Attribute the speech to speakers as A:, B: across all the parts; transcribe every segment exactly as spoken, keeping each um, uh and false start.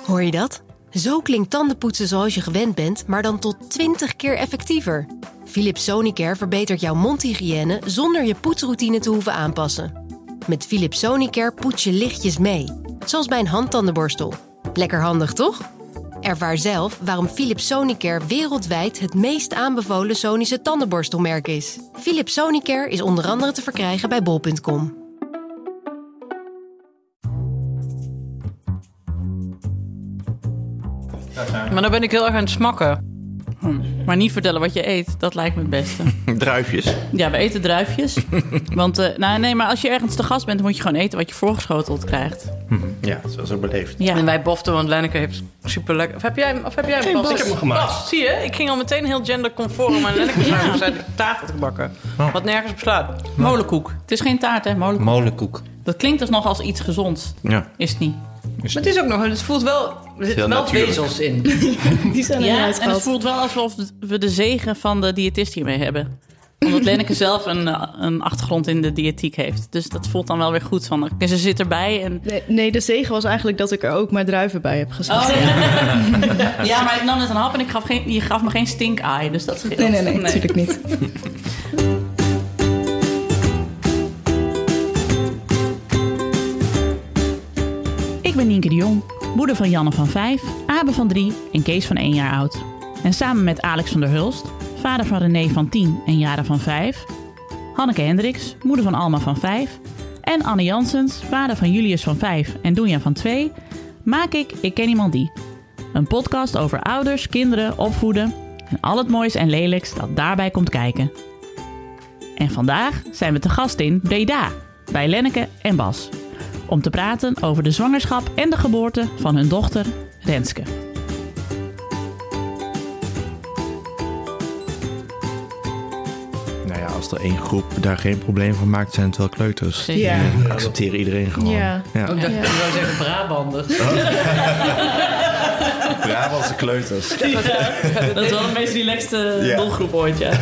A: Hoor je dat? Zo klinkt tandenpoetsen zoals je gewend bent, maar dan tot twintig keer effectiever. Philips Sonicare verbetert jouw mondhygiëne zonder je poetsroutine te hoeven aanpassen. Met Philips Sonicare poets je lichtjes mee, zoals bij een handtandenborstel. Lekker handig, toch? Ervaar zelf waarom Philips Sonicare wereldwijd het meest aanbevolen Sonische tandenborstelmerk is. Philips Sonicare is onder andere te verkrijgen bij bol punt com.
B: Maar dan ben ik heel erg aan het smakken. Hm. Maar niet vertellen wat je eet, dat lijkt me het beste.
C: Druifjes?
B: Ja, we eten druifjes. Want, uh, nou nee, maar als je ergens te gast bent, dan moet je gewoon eten wat je voorgeschoteld krijgt.
C: Ja, dat is ook beleefd.
B: Ja.
D: En wij boften, want Lenneke heeft super lekker... Of heb jij, of heb jij hem
C: Bas? Ik heb hem gemaakt.
D: Bas, zie je? Ik ging al meteen heel genderconform, maar Lenneke ja. zei de taart had gebakken.
C: Oh.
D: Wat nergens op slaat.
B: Molenkoek. Het is geen taart, hè? Molenkoek.
E: Molenkoek.
B: Dat klinkt dus nog als iets gezonds.
C: Ja.
B: Is het niet.
D: Maar het is ook nog... Het voelt wel... Er zitten wel
C: natuurlijk.
D: vezels in.
F: Die zijn er
B: Ja,
F: niet
B: en
F: uitgehaald.
B: het voelt wel alsof we de zegen van de diëtist hiermee hebben. Omdat Lenneke zelf een, een achtergrond in de diëtiek heeft. Dus dat voelt dan wel weer goed. Van, en ze zit erbij en...
F: Nee, nee, de zegen was eigenlijk dat ik er ook maar druiven bij heb gezet.
B: Oh, ja. Ja, maar ik nam net een hap en ik gaf geen, je gaf me geen stink-eye. Dus dat scheelt.
F: Nee, nee, nee, natuurlijk niet.
G: Ik ben Nienke de Jong, moeder van Janne van vijf, Abe van drie en Kees van één jaar oud. En samen met Alex van der Hulst, vader van René van tien en Jara van vijf... Hanneke Hendricks, moeder van Alma van vijf... en Anne Janssens, vader van Julius van vijf en Doenja van twee... maak ik Ik Ken Iemand Die. Een podcast over ouders, kinderen, opvoeden... en al het moois en lelijks dat daarbij komt kijken. En vandaag zijn we te gast in Breda, bij Lenneke en Bas... om te praten over de zwangerschap en de geboorte van hun dochter Renske.
C: Nou ja, als er één groep daar geen probleem van maakt, zijn het wel kleuters.
B: Zeker.
F: Ja.
C: Die accepteren iedereen gewoon.
F: Ja.
C: Ja.
D: Ik dacht, ik zou zeggen Brabanders.
C: Brabantse kleuters.
B: Dat is wel de meest relaxte
C: Ja.
B: doelgroep ooit, ja.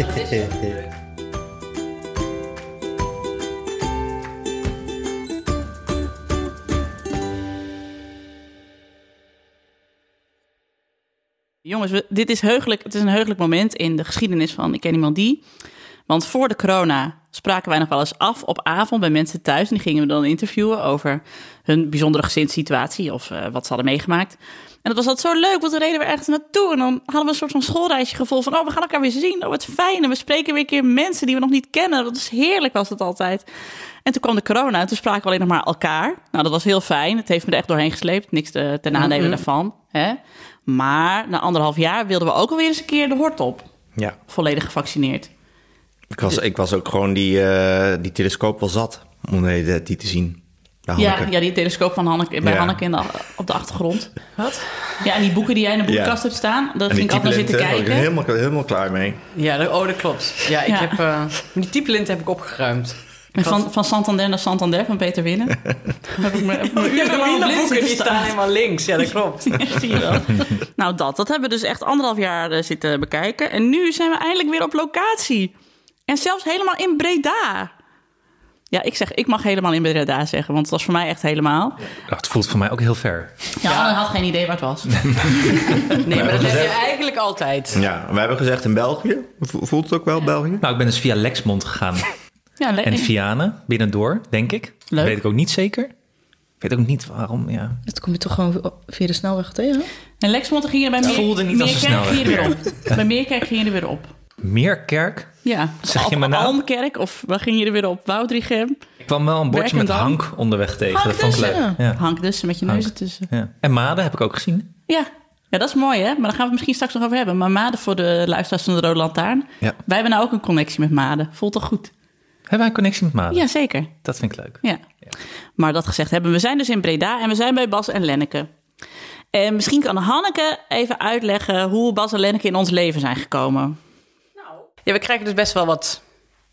B: Jongens, we, dit is heugelijk, het is een heugelijk moment in de geschiedenis van Ik Ken Iemand Die. Want voor de corona spraken wij nog wel eens af op avond bij mensen thuis. En die gingen we dan interviewen over hun bijzondere gezinssituatie of uh, wat ze hadden meegemaakt. En dat was altijd zo leuk, want dan reden we ergens naartoe. En dan hadden we een soort van schoolreisje gevoel van... oh, we gaan elkaar weer zien, oh, wat fijn. En we spreken weer een keer mensen die we nog niet kennen. Dat is heerlijk, was het altijd. En toen kwam de corona en toen spraken we alleen nog maar elkaar. Nou, dat was heel fijn. Het heeft me er echt doorheen gesleept. Niks te, ten nadele
D: Mm-hmm.
B: daarvan. Hè? Maar na anderhalf jaar wilden we ook alweer eens een keer de hort op.
C: Ja.
B: Volledig gevaccineerd.
C: Ik was, ik was ook gewoon die, uh, die telescoop wel zat om die, die te zien.
B: Ja,
C: Hanneke.
B: ja, die telescoop van Hanneke, bij
C: Ja.
B: Hanneke in de, op de achtergrond.
D: Wat?
B: Ja, en die boeken die jij in de boekenkast
C: Ja.
B: hebt staan, daar
C: En
B: ging ik altijd naar zitten
C: typelinten,
B: kijken.
C: was ik helemaal, helemaal klaar mee.
D: Ja, dat, oh, dat klopt. Ja, ik
B: Ja.
D: heb... Uh, die typelint heb ik opgeruimd.
B: En van, van Santander naar Santander van Peter Winnen. heb ik me, heb ik me
D: Ja,
B: urenlang op
D: de
B: blind
D: boeken
B: zitten
D: die staan
B: staan.
D: helemaal links. Ja, dat klopt.
B: Ja, zie je wel. Nou, dat. Dat hebben we dus echt anderhalf jaar uh, zitten bekijken. En nu zijn we eindelijk weer op locatie. En zelfs helemaal in Breda. Ja, ik zeg, ik mag helemaal in Breda zeggen, want het was voor mij echt helemaal.
E: Ja, het voelt voor mij ook heel ver.
B: Ja, Anne had geen idee waar het was.
D: Nee, maar dat heb je eigenlijk altijd.
C: Ja, we hebben gezegd in België. Vo- Voelt het ook wel België?
E: Nou, ik ben dus via Lexmond gegaan.
B: Ja, le-
E: En Vianen, binnendoor, denk ik.
B: Leuk.
E: Weet ik ook niet zeker. Ik weet ook niet waarom, ja.
F: Dat kom je toch gewoon via de snelweg tegen?
B: En Lexmond ging je bij
E: Het
B: Meer-
E: voelde niet als een
B: Meerkerk ging je er
E: snelweg.
B: weer op. Bij Meerkerk ging je er weer op.
E: Meerkerk.
B: Ja,
E: Zeg je
B: of
E: me nou?
B: Almkerk, of waar ging je er weer op? Woudrichem.
E: Ik kwam wel een bordje met
B: Werkendam.
E: Hank onderweg tegen.
B: Hank
E: dat vond ik leuk.
B: tussen.
E: Ja.
B: Hank dus, met je
E: Hank.
B: neus ertussen.
E: Ja. En Maden heb ik ook gezien.
B: Ja. ja, dat is mooi hè. Maar daar gaan we het misschien straks nog over hebben. Maar Maden voor de luisteraars van de Rode Lantaarn.
E: Ja.
B: Wij hebben nou ook een connectie met Maden. Voelt toch goed?
E: Hebben wij een connectie met Maden?
B: Ja, zeker.
E: Dat vind ik leuk.
B: Ja. Maar dat gezegd hebben, we zijn dus in Breda en we zijn bij Bas en Lenneke. En misschien kan Hanneke even uitleggen hoe Bas en Lenneke in ons leven zijn gekomen.
D: Ja, we krijgen dus best wel wat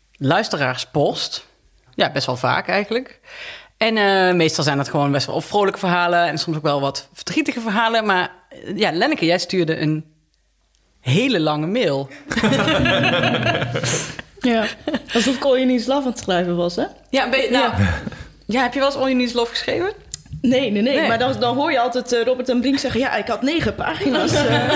D: luisteraarspost. Ja, best wel vaak eigenlijk. En uh, meestal zijn dat gewoon best wel vrolijke verhalen en soms ook wel wat verdrietige verhalen. Maar uh, ja, Lenneke, jij stuurde een hele lange mail.
F: Ja, alsof ik All You Need Is Love aan het schrijven was, hè?
D: Ja, ben je, nou, ja. ja, heb je wel eens All You Need Is Love geschreven?
F: Nee, nee, nee.
D: Nee.
F: Maar dan, dan hoor je altijd uh, Robert en Brink zeggen... ja, ik had negen pagina's. Uh.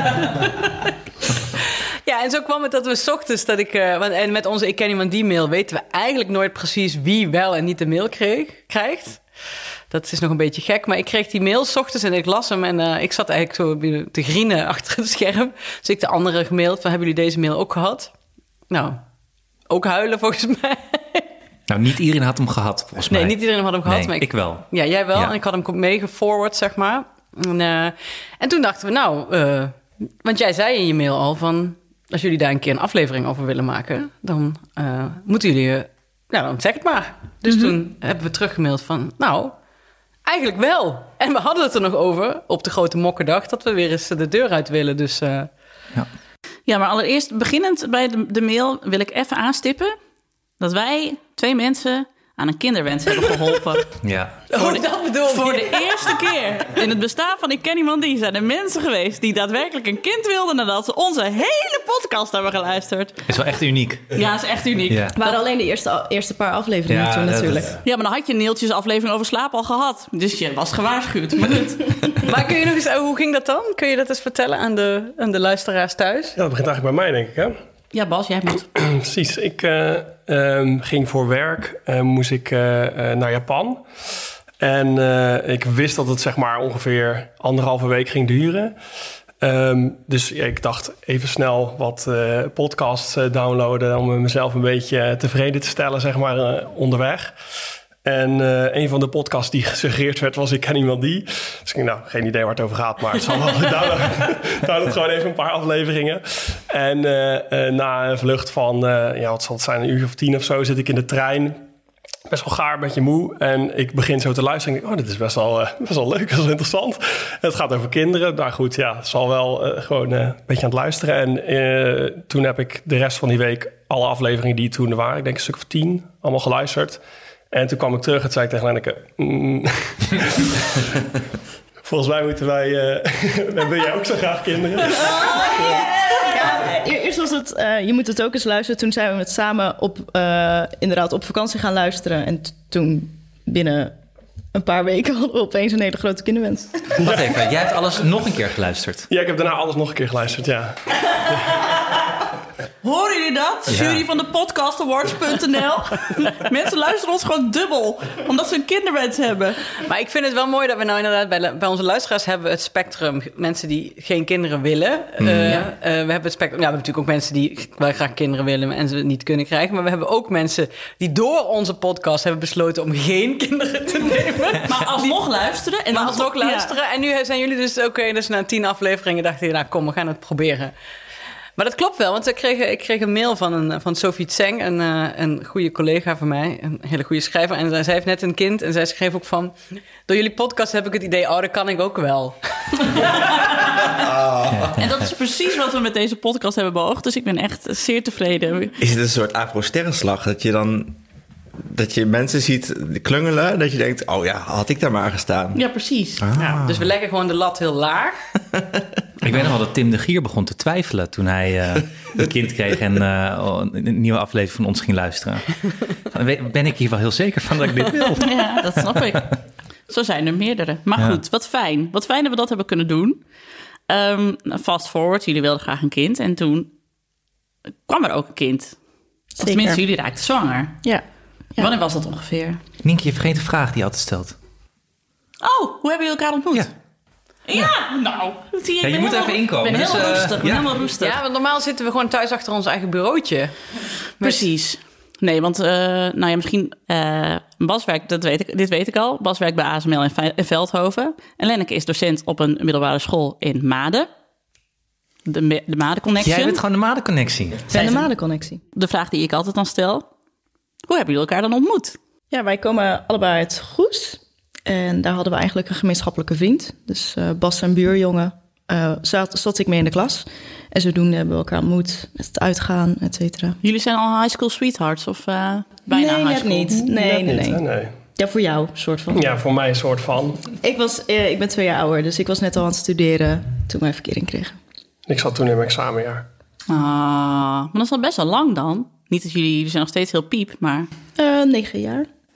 D: Ja, en zo kwam het dat we 's ochtends dat ik... Uh, want, en met onze Ik Ken Iemand Die mail weten we eigenlijk nooit precies... wie wel en niet de mail kreeg, krijgt. Dat is nog een beetje gek. Maar ik kreeg die mail 's ochtends en ik las hem... en uh, ik zat eigenlijk zo te grienen achter het scherm. Dus ik de andere gemaild van... hebben jullie deze mail ook gehad? Nou, ook huilen volgens mij.
E: Nou, niet iedereen had hem gehad, volgens mij.
D: Nee, niet iedereen had hem gehad.
E: Nee,
D: maar ik,
E: ik wel.
D: Ja, jij wel.
E: Ja.
D: En ik had hem meegeforward, zeg maar. En, uh, en toen dachten we, nou... Uh, want jij zei in je mail al van... als jullie daar een keer een aflevering over willen maken... dan uh, moeten jullie... Uh, nou, dan zeg het maar. Dus mm-hmm. toen hebben we teruggemaild van... nou, eigenlijk wel. En we hadden het er nog over op de grote mokkendag... dat we weer eens de deur uit willen. Dus, uh...
E: ja.
B: ja, maar allereerst beginnend bij de, de mail... wil ik even aanstippen... dat wij, twee mensen, aan een kinderwens hebben geholpen.
E: Ja.
B: Voor de,
D: dat bedoel
B: voor
D: je.
B: de eerste keer in het bestaan van Ik Ken Iemand Die... zijn er mensen geweest die daadwerkelijk een kind wilden... nadat ze onze hele podcast hebben geluisterd.
E: Is wel echt uniek.
B: Ja, is echt uniek.
E: Ja.
F: Het waren alleen de eerste, eerste paar afleveringen
E: Ja,
F: toen
E: dat-
F: natuurlijk.
E: dat-
B: Ja, maar dan had je Neeltjes aflevering over slaap al gehad. Dus je was gewaarschuwd. Maar goed.
D: Maar kun je nog eens... uh, hoe ging dat dan? Kun je dat eens vertellen aan de, aan de luisteraars thuis?
H: Ja, dat begint eigenlijk bij mij, denk ik, hè?
B: Ja, Bas, jij moet.
H: Precies. Ik uh, um, ging voor werk, uh, moest ik uh, uh, naar Japan. En uh, ik wist dat het zeg maar ongeveer anderhalve week ging duren. Um, dus ja, ik dacht even snel wat uh, podcasts uh, downloaden... om mezelf een beetje tevreden te stellen, zeg maar, uh, onderweg. En uh, een van de podcasts die gesuggereerd werd was Ik Ken Iemand Die. Dus ik dacht, nou, geen idee waar het over gaat, maar het zal wel. download, download gewoon even een paar afleveringen. En uh, uh, na een vlucht van, uh, ja, wat zal het zijn, een uur of tien of zo, zit ik in de trein. Best wel gaar, een beetje moe. En ik begin zo te luisteren en ik denk, oh, dit is best wel, uh, best wel leuk, best wel interessant. Het gaat over kinderen. Nou goed, ja, het zal wel uh, gewoon uh, een beetje aan het luisteren. En uh, toen heb ik de rest van die week alle afleveringen die toen er waren, ik denk een stuk of tien, allemaal geluisterd. En toen kwam ik terug en zei ik tegen Lenneke... Mm, volgens mij moeten wij... Uh, wil jij ook zo graag kinderen?
F: Oh, yeah. Ja, eerst was het... Uh, je moet het ook eens luisteren. Toen zijn we het samen op, uh, inderdaad op vakantie gaan luisteren. En t- toen binnen een paar weken hadden we opeens een hele grote kinderwens.
E: Wacht even, jij hebt alles nog een keer geluisterd.
H: Ja, ik heb daarna alles nog een keer geluisterd, ja.
B: Horen jullie dat?
E: Ja.
B: Jury van de podcastawards punt n l. Mensen luisteren ons gewoon dubbel. Omdat ze een kinderwens hebben.
D: Maar ik vind het wel mooi dat we nou inderdaad... bij, bij onze luisteraars hebben we het spectrum. Mensen die geen kinderen willen. Mm. Uh, ja. uh, we hebben het spectrum... Ja, we hebben natuurlijk ook mensen die wel graag kinderen willen... en ze het niet kunnen krijgen. Maar we hebben ook mensen die door onze podcast hebben besloten... om geen kinderen te nemen.
B: Maar alsnog luisteren. En
D: maar
B: dan
D: alsnog luisteren. Ja. En nu zijn jullie dus... Oké, okay, dus na tien afleveringen dachten je... nou kom, we gaan het proberen. Maar dat klopt wel, want ik kreeg, ik kreeg een mail van, een, van Sophie Tseng, een, uh, een goede collega van mij, een hele goede schrijver. En zij heeft net een kind en zij schreef ook van... door jullie podcast heb ik het idee, oh, dat kan ik ook wel.
B: Oh. En dat is precies wat we met deze podcast hebben beoogd. Dus ik ben echt zeer tevreden.
C: Is het een soort afro-sterrenslag, dat je dan... dat je mensen ziet klungelen, dat je denkt... oh ja, had ik daar maar gestaan.
B: Ja, precies.
C: Ah.
D: Ja, dus we leggen gewoon de lat heel laag.
E: Ik weet nog wel dat Tim de Gier begon te twijfelen... toen hij uh, een kind kreeg en uh, een nieuwe aflevering van ons ging luisteren. Ben ik hier wel heel zeker van dat ik dit wil?
B: Ja, dat snap ik. Zo zijn er meerdere. Maar ja. Goed, wat fijn. Wat fijn dat we dat hebben kunnen doen. Um, fast forward, jullie wilden graag een kind. En toen kwam er ook een kind. Of tenminste, jullie raakten zwanger.
F: Ja. Ja.
B: Wanneer was dat ongeveer?
E: Nienke, je vergeet de vraag die je altijd stelt.
B: Oh, hoe hebben jullie elkaar ontmoet?
E: Ja,
B: ja nou. Zie je,
E: ja, je moet
B: helemaal,
E: even inkomen.
B: Ik ben
E: dus,
B: heel
E: uh,
B: rustig, ben
E: ja.
B: helemaal rustig.
D: Ja, want normaal zitten we gewoon thuis achter ons eigen bureautje.
B: Precies. Nee, want uh, nou ja, misschien... Uh, Bas werkt, dat weet ik, dit weet ik al. Bas werkt bij A S M L in, in Veldhoven. En Lenneke is docent op een middelbare school in Maden. De, de Maden-connectie.
E: Jij bent gewoon de Maden-connectie.
F: En de Maden-connectie.
B: De vraag die ik altijd dan stel. Hoe hebben jullie elkaar dan ontmoet?
F: Ja, wij komen allebei uit Goes. En daar hadden we eigenlijk een gemeenschappelijke vriend. Dus uh, Bas, zijn buurjongen, uh, zat, zat ik mee in de klas. En zodoende hebben we elkaar ontmoet met het uitgaan, et cetera.
B: Jullie zijn al high school sweethearts of uh, bijna
F: nee,
B: high school?
F: Niet. Nee, nee, nee,
H: niet, nee.
F: Ja, voor jou, soort van.
H: Ja, voor mij een soort van.
F: Ik, was, uh, ik ben twee jaar ouder, dus ik was net al aan het studeren toen wij verkering kregen.
H: Ik zat toen in mijn examenjaar.
B: Ah, maar dat is al best wel lang dan. Niet dat jullie, jullie zijn nog steeds heel piep, maar...
F: Uh, negen jaar.
H: Ja.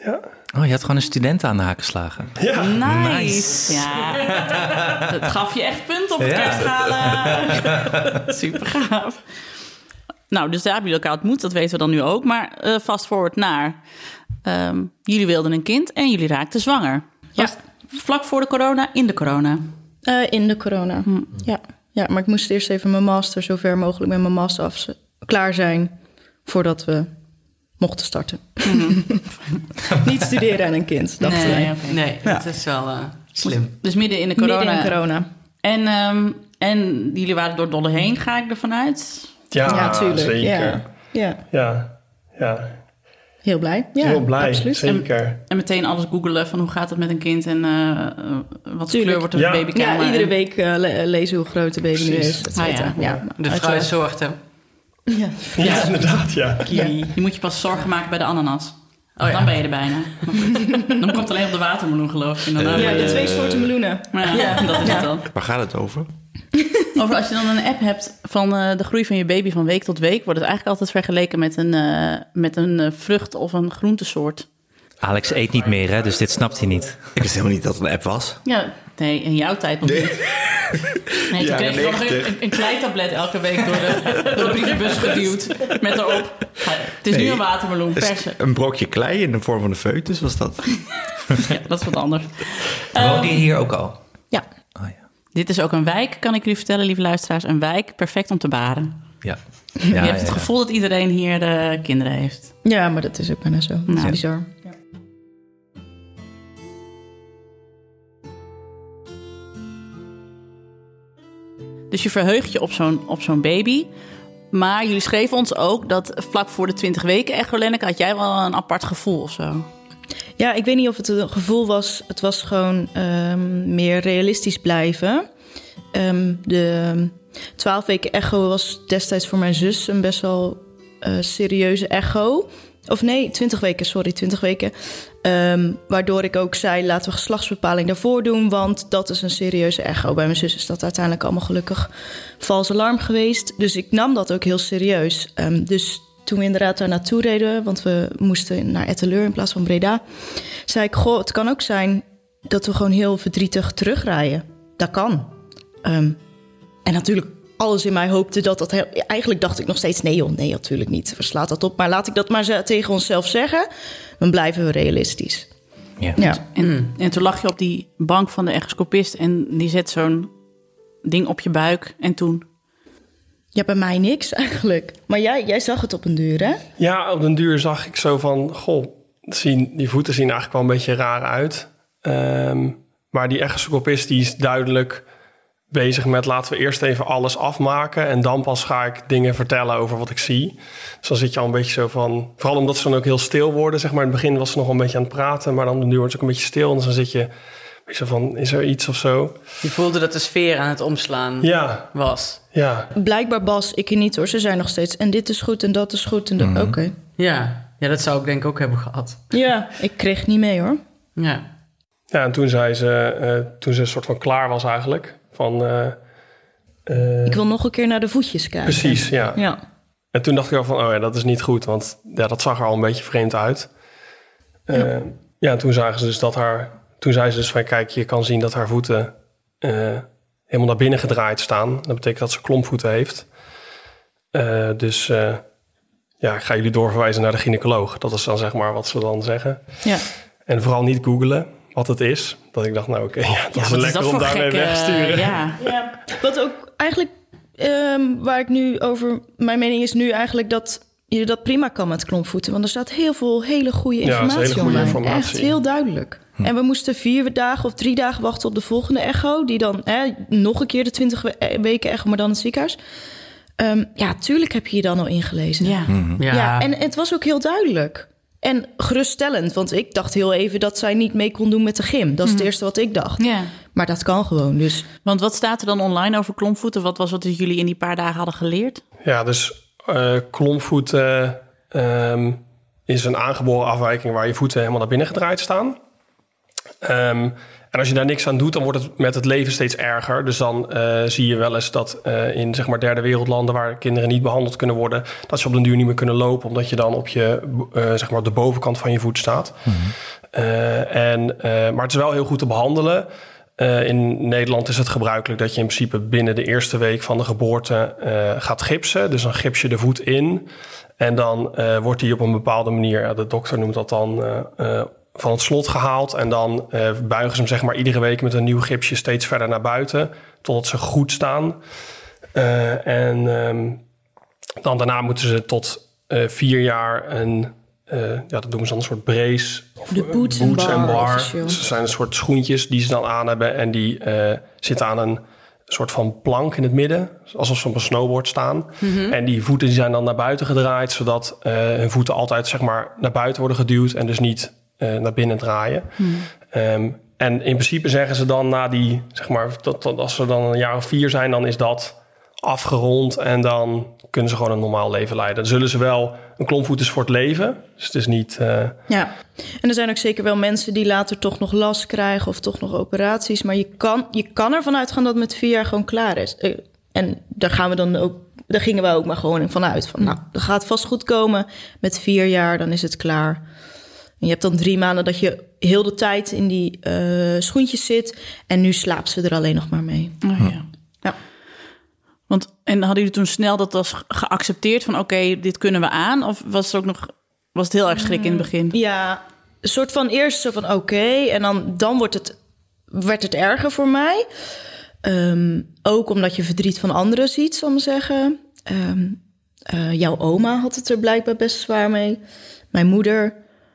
E: Oh, je had gewoon een student aan de haak geslagen.
H: Ja.
B: Nice.
E: Nice.
B: Ja, dat gaf je echt punt op het
E: Ja.
B: kerstgala. Super gaaf. Nou, dus daar hebben jullie elkaar ontmoet, dat weten we dan nu ook. Maar uh, fast forward naar... Um, jullie wilden een kind en jullie raakten zwanger. Was
F: Ja.
B: Vlak voor de corona, in de corona?
F: Uh, in de corona,
B: Hm.
F: ja. Ja, maar ik moest eerst even mijn master... zo ver mogelijk met mijn master af klaar zijn... voordat we mochten starten.
B: Mm-hmm.
F: Niet studeren en een kind, dachten wij.
B: Nee, oké.
D: Nee,
F: Ja.
D: dat is wel uh, slim.
B: Dus midden in de corona.
F: Midden in corona.
B: En, um, en jullie waren door dolle heen, ga ik ervan uit?
H: Ja,
F: Ja, tuurlijk.
H: zeker.
F: Ja. Ja,
H: Ja, ja.
F: heel blij. Ja,
H: Heel blij,
F: absoluut.
H: zeker.
B: En meteen alles googelen van hoe gaat het met een kind... en uh, wat voor
F: Tuurlijk.
B: kleur wordt er
H: Ja.
B: een babykamer.
F: Ja, iedere
B: en-
F: week uh, le- lezen hoe groot de baby nu
H: Precies.
F: is. et cetera.
B: Ah, ja.
F: Ja,
D: De
F: uiteraard.
D: fruitsoorten.
F: Ja.
H: Ja, inderdaad, ja.
B: Kiwi. Je moet je pas zorgen maken bij de ananas.
D: Oh, ja.
B: Dan ben je er bijna. Maar goed, dan komt het alleen op de watermeloen, geloof ik. En dan
F: Ja, de
B: uh,
F: twee soorten meloenen.
B: Maar ja, dat is het dan.
C: Waar gaat het over?
B: Over als je dan een app hebt van uh, de groei van je baby van week tot week... wordt het eigenlijk altijd vergeleken met een, uh, met een uh, vrucht of een groentesoort.
E: Alex eet niet meer, hè, dus dit snapt hij niet.
C: Ik wist helemaal niet dat het een app was.
B: Ja, nee, in jouw tijd nog
C: Nee.
B: niet. Nee, toen
C: Ja,
B: kreeg je nog
C: negentig.
B: een, een kleitablet elke week door de, door de brievenbus geduwd. Met erop. Ja, het is nu
C: Nee.
B: een watermeloen,
C: Is
B: persen.
C: het een brokje klei in de vorm van een foetus, was dat?
B: Ja, dat is wat anders.
E: Woonde je hier ook al?
F: Ja.
E: Oh ja.
B: Dit is ook een wijk, kan ik jullie vertellen, lieve luisteraars. Een wijk, perfect om te baren.
E: Ja.
B: je
E: Ja,
B: hebt
E: ja,
B: het
E: ja.
B: gevoel dat iedereen hier uh, kinderen heeft.
F: Ja, maar dat is ook bijna zo. Dat is
B: Ja.
F: bizar.
B: Dus je verheugt je op zo'n, op zo'n baby. Maar jullie schreven ons ook dat vlak voor de twintig weken echo, Lenneke, had jij wel een apart gevoel of zo?
F: Ja, ik weet niet of het een gevoel was. Het was gewoon um, meer realistisch blijven. Um, de twaalf weken echo was destijds voor mijn zus een best wel uh, serieuze echo. Of nee, twintig weken, sorry, twintig weken. Um, waardoor ik ook zei, laten we geslachtsbepaling daarvoor doen, want dat is een serieuze echo. Bij mijn zus is dat uiteindelijk allemaal gelukkig vals alarm geweest. Dus ik nam dat ook heel serieus. Um, dus toen we inderdaad daar naartoe reden, want we moesten naar Etteleur in plaats van Breda, zei ik, goh, het kan ook zijn dat we gewoon heel verdrietig terugrijden. Dat kan. Um, en natuurlijk, alles in mij hoopte dat dat... Heel, eigenlijk dacht ik nog steeds, nee joh, nee, natuurlijk niet. Verslaat dat op. Maar laat ik dat maar tegen onszelf zeggen. Dan blijven we realistisch.
E: Ja.
F: Ja.
B: En, en toen lag je op die bank van de echoscopist en die zet zo'n ding op je buik. En toen?
F: Ja, bij mij niks eigenlijk. Maar jij, jij zag het op een duur, hè?
H: Ja, op den duur zag ik zo van, goh, zien, die voeten zien eigenlijk wel een beetje raar uit. Um, maar die echoscopist die is duidelijk bezig met, laten we eerst even alles afmaken en dan pas ga ik dingen vertellen over wat ik zie. Dus dan zit je al een beetje zo van, vooral omdat ze dan ook heel stil worden, zeg maar. In het begin was ze nog een beetje aan het praten, maar dan nu wordt ze ook een beetje stil. En dan zit je een beetje zo van, is er iets of zo?
D: Je voelde dat de sfeer aan het omslaan
H: Ja,
D: was.
H: ja.
F: Blijkbaar Bas, ik niet hoor. Ze zijn nog steeds, en dit is goed en dat is goed. En dat...
E: Mhm.
F: Oké. Okay.
D: Ja. ja, dat zou ik denk ik ook hebben gehad.
F: Ja, ik kreeg niet mee hoor.
D: Ja.
H: Ja, en toen zei ze, uh, toen ze een soort van klaar was eigenlijk, van... Uh, uh,
F: ik wil nog een keer naar de voetjes kijken.
H: Precies, ja.
F: ja.
H: En toen dacht ik al van, oh ja, dat is niet goed, want ja, dat zag er al een beetje vreemd uit. Uh, ja. ja, en toen zagen ze dus dat haar, toen zei ze dus van, kijk, je kan zien dat haar voeten uh, helemaal naar binnen gedraaid staan. Dat betekent dat ze klompvoeten heeft. Uh, dus uh, ja, ik ga jullie doorverwijzen naar de gynaecoloog. Dat is dan zeg maar wat ze dan zeggen.
F: Ja.
H: En vooral niet googlen wat het is. Dat ik dacht, nou oké, okay, ja, dat
B: ja,
H: is lekker
B: is
H: om daarmee
B: gekke,
H: weg te sturen.
B: Ja.
F: Ja. Wat ook eigenlijk, um, waar ik nu over... Mijn mening is nu eigenlijk dat je dat prima kan met klompvoeten. Want er staat heel veel hele goede informatie
H: ja, hele goede
F: online.
H: informatie.
F: Echt heel duidelijk. Hm. En we moesten vier dagen of drie dagen wachten op de volgende echo. Die dan hè, nog een keer de twintig weken echo, maar dan in het ziekenhuis. Um, ja, tuurlijk heb je je dan al ingelezen.
B: Ja.
D: Mm-hmm. Ja.
F: ja, en het was ook heel duidelijk. En geruststellend, want ik dacht heel even dat zij niet mee kon doen met de gym. Dat is het eerste wat ik dacht.
B: Ja.
F: Maar dat kan gewoon, dus...
B: Want wat staat er dan online over klompvoeten? Wat was wat jullie in die paar dagen hadden geleerd?
H: Ja, dus uh, klompvoeten um, is een aangeboren afwijking waar je voeten helemaal naar binnen gedraaid staan. Um, en als je daar niks aan doet, dan wordt het met het leven steeds erger. Dus dan uh, zie je wel eens dat uh, in zeg maar derde wereldlanden waar kinderen niet behandeld kunnen worden, dat ze op den duur niet meer kunnen lopen, omdat je dan op je uh, zeg maar op de bovenkant van je voet staat. Mm-hmm. Uh, en, uh, maar het is wel heel goed te behandelen. Uh, in Nederland is het gebruikelijk dat je in principe binnen de eerste week van de geboorte uh, gaat gipsen. Dus dan gips je de voet in. En dan uh, wordt die op een bepaalde manier, ja, de dokter noemt dat dan, uh, uh, van het slot gehaald. En dan uh, buigen ze hem zeg maar iedere week met een nieuw gipsje steeds verder naar buiten, totdat ze goed staan. Uh, en um, dan daarna moeten ze tot uh, vier jaar een, uh, ja, dat doen ze dan een soort brace. Of,
F: de boots, uh, boots en bar. bar. Dus het zijn een soort schoentjes die ze dan aan hebben. En die uh, zitten aan een soort van plank in het midden, alsof ze op een snowboard staan. Mm-hmm. En die voeten die zijn dan naar buiten gedraaid, zodat uh, hun voeten altijd zeg maar naar buiten worden geduwd en dus niet uh, naar binnen draaien. Mm. Um, en in principe zeggen ze dan na die, zeg maar, dat, dat als ze dan een jaar of vier zijn, dan is dat afgerond en dan kunnen ze gewoon een normaal leven leiden. Dan zullen ze wel een klompvoet is voor het leven, dus het is niet. Uh... Ja, en er zijn ook zeker wel mensen die later toch nog last krijgen of toch nog operaties, maar je kan, je kan ervan uitgaan dat het met vier jaar gewoon klaar is. Uh, en daar gaan we dan ook, daar gingen we ook maar gewoon vanuit van, nou, dat gaat vast goed komen. Met vier jaar, dan is het klaar. En je hebt dan drie maanden dat je heel de tijd in die uh, schoentjes zit en nu slaapt ze er alleen nog maar mee.
B: Oh, ja.
F: Ja.
B: Want, en hadden jullie toen snel dat als geaccepteerd van oké, okay, dit kunnen we aan? Of was het ook nog, was het heel erg schrik in het begin?
F: Ja, een soort van eerst zo van oké, okay, en dan, dan wordt het, werd het erger voor mij. Um, ook omdat je verdriet van anderen ziet, zal ik maar zeggen. Um, uh, jouw oma had het er blijkbaar best zwaar mee. Mijn moeder.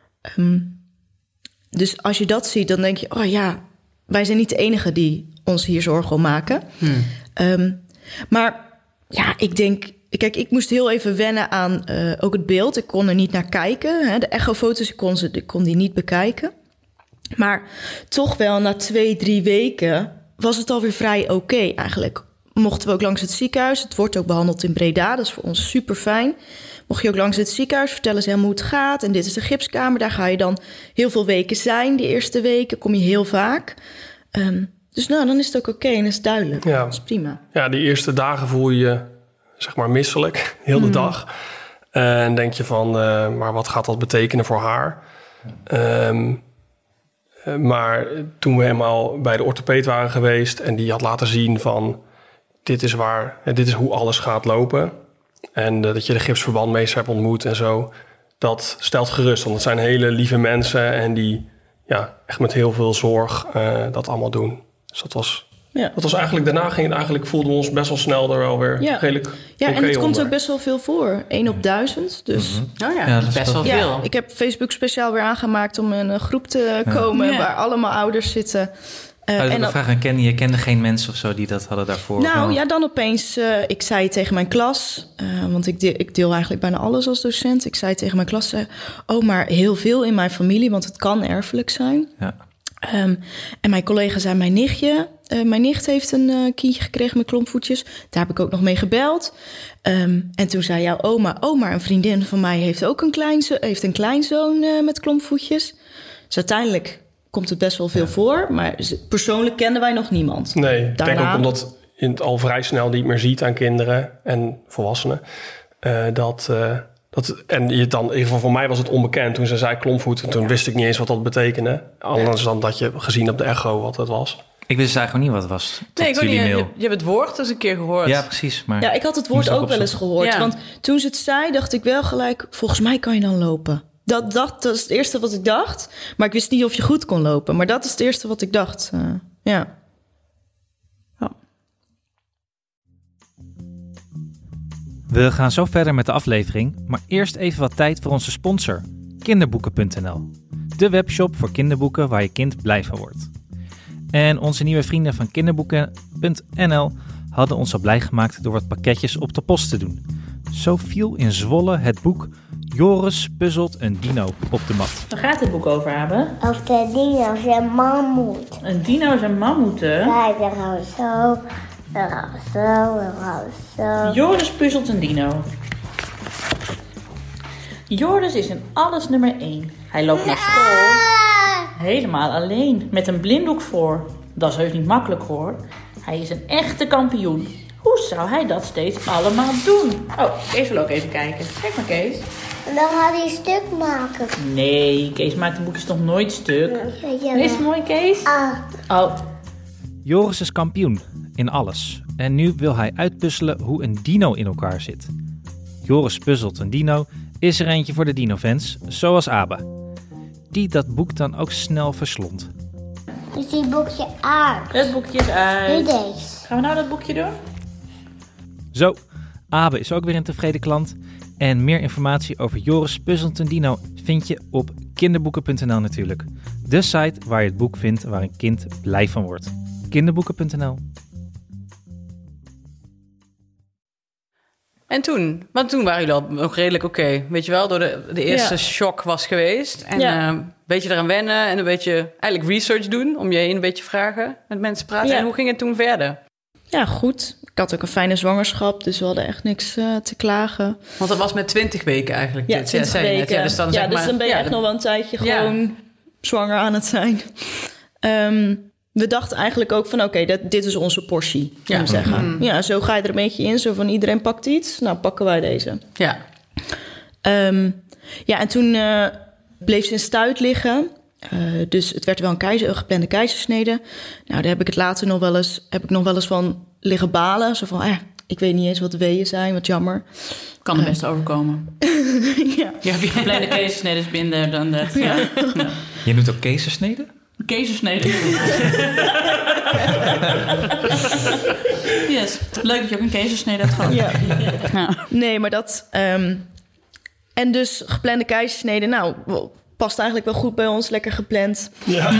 F: Um, dus als je dat ziet, dan denk je, oh ja, wij zijn niet de enigen die ons hier zorgen om maken. Hmm. Um, Maar ja, ik denk, kijk, ik moest heel even wennen aan uh, ook het beeld. Ik kon er niet naar kijken. Hè. De echofoto's, ik kon, ze, ik kon die niet bekijken. Maar toch wel na twee, drie weken was het alweer vrij oké okay, eigenlijk. Mochten we ook langs het ziekenhuis. Het wordt ook behandeld in Breda, dat is voor ons super fijn. Mocht je ook langs het ziekenhuis, vertellen ze helemaal hoe het gaat. En dit is de gipskamer, daar ga je dan heel veel weken zijn. Die eerste weken kom je heel vaak. Um, Dus nou, dan is het ook oké okay en is het duidelijk. Ja. Dat is prima.
H: Ja, die eerste dagen voel je je, zeg maar, misselijk. Heel de mm. dag. Uh, en denk je van, uh, maar wat gaat dat betekenen voor haar? Um, uh, maar toen we helemaal bij de orthopeed waren geweest en die had laten zien van, dit is waar, dit is hoe alles gaat lopen. En uh, dat je de gipsverbandmeester hebt ontmoet en zo. Dat stelt gerust, want het zijn hele lieve mensen en die ja, echt met heel veel zorg uh, dat allemaal doen. Dus dat was, ja. dat was eigenlijk, daarna ging het eigenlijk, voelden we ons best wel snel er wel weer
F: ja.
H: redelijk
F: Ja,
H: okay
F: en het
H: onder.
F: komt ook best wel veel voor. één op duizend, dus...
D: Mm-hmm. Oh ja, ja, dat is best wel veel.
F: Ja, ik heb Facebook speciaal weer aangemaakt om in een groep te komen ja. waar allemaal ouders zitten.
E: Uh, en dan vraag aan Kenny, je kende geen mensen of zo die dat hadden daarvoor?
F: Nou
E: of?
F: ja, dan opeens, uh, ik zei tegen mijn klas, uh, want ik deel, ik deel eigenlijk bijna alles als docent. Ik zei tegen mijn klas, uh, oh, maar heel veel in mijn familie, want het kan erfelijk zijn. Ja. Um, en mijn collega zei, mijn nichtje, uh, mijn nicht heeft een uh, kindje gekregen met klompvoetjes. Daar heb ik ook nog mee gebeld. Um, en toen zei jouw oma, oh, maar een vriendin van mij heeft ook een, kleinzo- heeft een kleinzoon uh, met klompvoetjes. Dus uiteindelijk komt het best wel veel ja. voor, maar persoonlijk kenden wij nog niemand.
H: Nee, ik Daarna... denk ook omdat je het al vrij snel niet meer ziet aan kinderen en volwassenen. Uh, dat, uh, dat, en je dan, in ieder geval voor mij was het onbekend toen ze zei klompvoet. En toen ja. wist ik niet eens wat dat betekende. Anders dan dat je gezien op de echo wat het was.
E: Ik wist eigenlijk niet wat het was.
D: Nee, ik ook niet. Je, je hebt het woord eens een keer gehoord.
E: Ja, precies. Maar
F: ja, ik had het woord ook, ook wel eens gehoord. Ja. Want toen ze het zei, dacht ik wel gelijk, volgens mij kan je dan lopen. Dat, dat, dat is het eerste wat ik dacht. Maar ik wist niet of je goed kon lopen. Maar dat is het eerste wat ik dacht. Uh, ja.
E: ja. We gaan zo verder met de aflevering. Maar eerst even wat tijd voor onze sponsor. Kinderboeken punt n l. De webshop voor kinderboeken waar je kind blij van wordt. En onze nieuwe vrienden van Kinderboeken punt n l hadden ons al blij gemaakt door wat pakketjes op de post te doen. Zo viel in Zwolle het boek Joris puzzelt een dino op de mat.
G: Waar gaat het boek over, Abe?
I: Over de dino's en mammoet.
G: Een dino's en mammoeten?
I: Kijk, dan gaan we zo, dan gaan we zo, dan gaan we zo.
G: Joris puzzelt een dino. Joris is in alles nummer één. Hij loopt naar school. Helemaal alleen, met een blinddoek voor. Dat is heus niet makkelijk hoor. Hij is een echte kampioen. Hoe zou hij dat steeds allemaal doen? Oh, Kees wil ook even kijken. Kijk maar, Kees.
I: En dan gaat hij stuk maken.
G: Nee, Kees maakt de boekjes toch nooit stuk.
I: Ja,
G: Is het mooi, Kees?
I: Ah.
G: Oh,
E: Joris is kampioen in alles. En nu wil hij uitpuzzelen hoe een dino in elkaar zit. Joris puzzelt een dino, is er eentje voor de dino-fans, zoals Abe. Die dat boek dan ook snel verslond.
I: Dus die boekje uit.
G: het boekje is
I: Nu
G: uit.
I: deze.
G: Gaan we nou dat boekje doen?
E: Zo, Abe is ook weer een tevreden klant. En meer informatie over Joris puzzelt een dino vind je op kinderboeken punt n l natuurlijk. De site waar je het boek vindt waar een kind blij van wordt. kinderboeken punt n l.
D: En toen? Want toen waren jullie al nog redelijk oké. Okay. Weet je wel, door de, de eerste
F: Ja.
D: shock was geweest. En
F: Ja.
D: eh, een beetje eraan wennen en een beetje eigenlijk research doen. Om je heen een beetje vragen, met mensen praten.
F: Ja.
D: En hoe ging het toen verder?
F: Ja, goed. Ik had ook een fijne zwangerschap, dus we hadden echt niks uh, te klagen.
D: Want dat was met twintig weken eigenlijk.
F: Ja,
D: dit,
F: twintig
D: zei je net.
F: weken.
D: Ja, dus dan,
F: ja,
D: zeg
F: dus
D: maar,
F: dan ben je
D: ja,
F: echt nog wel een tijdje
D: Ja.
F: gewoon zwanger aan het zijn. Um, we dachten eigenlijk ook van oké, okay, dit is onze portie,
D: Ja.
F: om te zeggen.
D: Mm.
F: Ja, zo ga je er een beetje in. Zo van iedereen pakt iets, nou pakken wij deze.
D: Ja.
F: Um, ja, en toen uh, bleef ze in stuit liggen. Uh, dus het werd wel een, keizer, een geplande keizersnede. Nou, daar heb ik het later nog wel eens, heb ik nog wel eens van liggen balen. Zo van, eh, ik weet niet eens wat de weeën zijn, wat jammer.
B: Kan er best overkomen.
F: Ja.
B: Ja, heb je een kleine kezersnede is minder dan dat. Ja. Ja.
J: Je noemt ook kezersneden?
B: Kezersnede. Yes. Leuk dat je ook een kezersnede hebt gehad.
F: Ja.
B: Ja.
F: Nee, maar dat... Um, en dus geplande keizersnede, nou, past eigenlijk wel goed bij ons. Lekker gepland.
H: Ja.